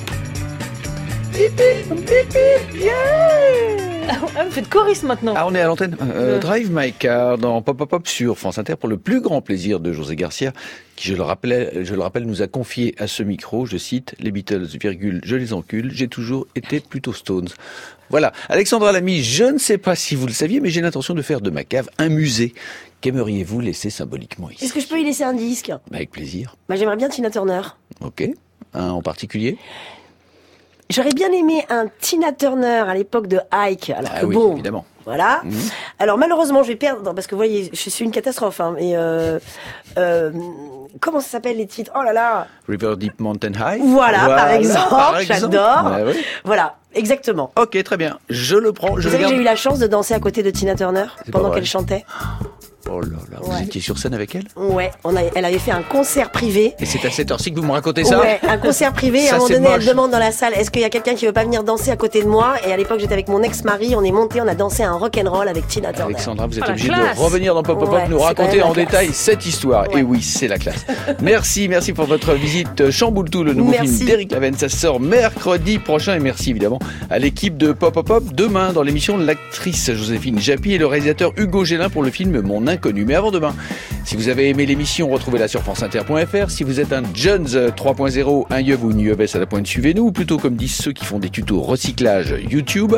Beep, beep, beep, beep, yeah. Ah, vous faites choriste maintenant. Ah, on est à l'antenne. Euh, Ouais. Drive My Car dans Pop Pop Pop sur France Inter pour le plus grand plaisir de José Garcia, qui, je le rappelle, je le rappelle, nous a confié à ce micro, je cite, les Beatles, virgule, je les encule, j'ai toujours été plutôt Stones. Voilà. Alexandra Lamy, je ne sais pas si vous le saviez, mais j'ai l'intention de faire de ma cave un musée. Qu'aimeriez-vous laisser symboliquement ici? Est-ce que je peux y laisser un disque? Bah, avec plaisir. Bah, j'aimerais bien Tina Turner. Ok. Un en particulier? J'aurais bien aimé un Tina Turner à l'époque de Ike. Alors Ah que oui, bon, évidemment. voilà. Mhm. Alors malheureusement, je vais perdre parce que vous voyez, je suis une catastrophe. Hein, mais euh, euh, comment ça s'appelle les titres? Oh là là. River Deep Mountain High. Voilà, par exemple, par exemple. j'adore. Ouais, ouais. Voilà, exactement. Ok, très bien. Je le prends. Je Vous le savez que garde. j'ai eu la chance de danser à côté de Tina Turner C'est pas pendant vrai. qu'elle chantait. Oh là là, vous Ouais. étiez sur scène avec elle? Ouais, on a, elle avait fait un concert privé. Et c'est à cette heure-ci que vous me racontez ça? Ouais, un concert privé. Et à Ça, un moment c'est donné, moche. elle demande dans la salle, est-ce qu'il y a quelqu'un qui veut pas venir danser à côté de moi? Et à l'époque, j'étais avec mon ex-mari. On est monté, on a dansé un rock'n'roll avec Tina Turner. Alexandra, vous êtes Oh, la obligée classe. de revenir dans Pop Pop Pop, Ouais, nous c'est raconter quand même la en classe. détail cette histoire. Et oui, c'est la classe. Merci, merci pour votre visite. Chamboule tout, le nouveau Merci. film d'Éric Laven, ça sort mercredi prochain. Et merci évidemment à l'équipe de Pop Pop Pop. Demain, dans l'émission, l'actrice Joséphine Japy et le réalisateur Hugo Gélin pour le film Mon Inconnu. Mais avant demain, si vous avez aimé l'émission, retrouvez-la sur franceinter point f r. Si vous êtes un Jones trois point zéro, un yeuve ou une yeuve à la pointe, suivez-nous. Ou plutôt, comme disent ceux qui font des tutos recyclage YouTube.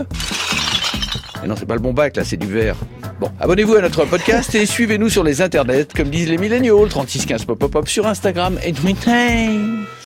Et non, c'est pas le bon bac, là, c'est du verre. Bon, abonnez-vous à notre podcast et suivez-nous sur les internets, comme disent les milléniaux, trente-six quinze pop pop pop sur Instagram et Twitter.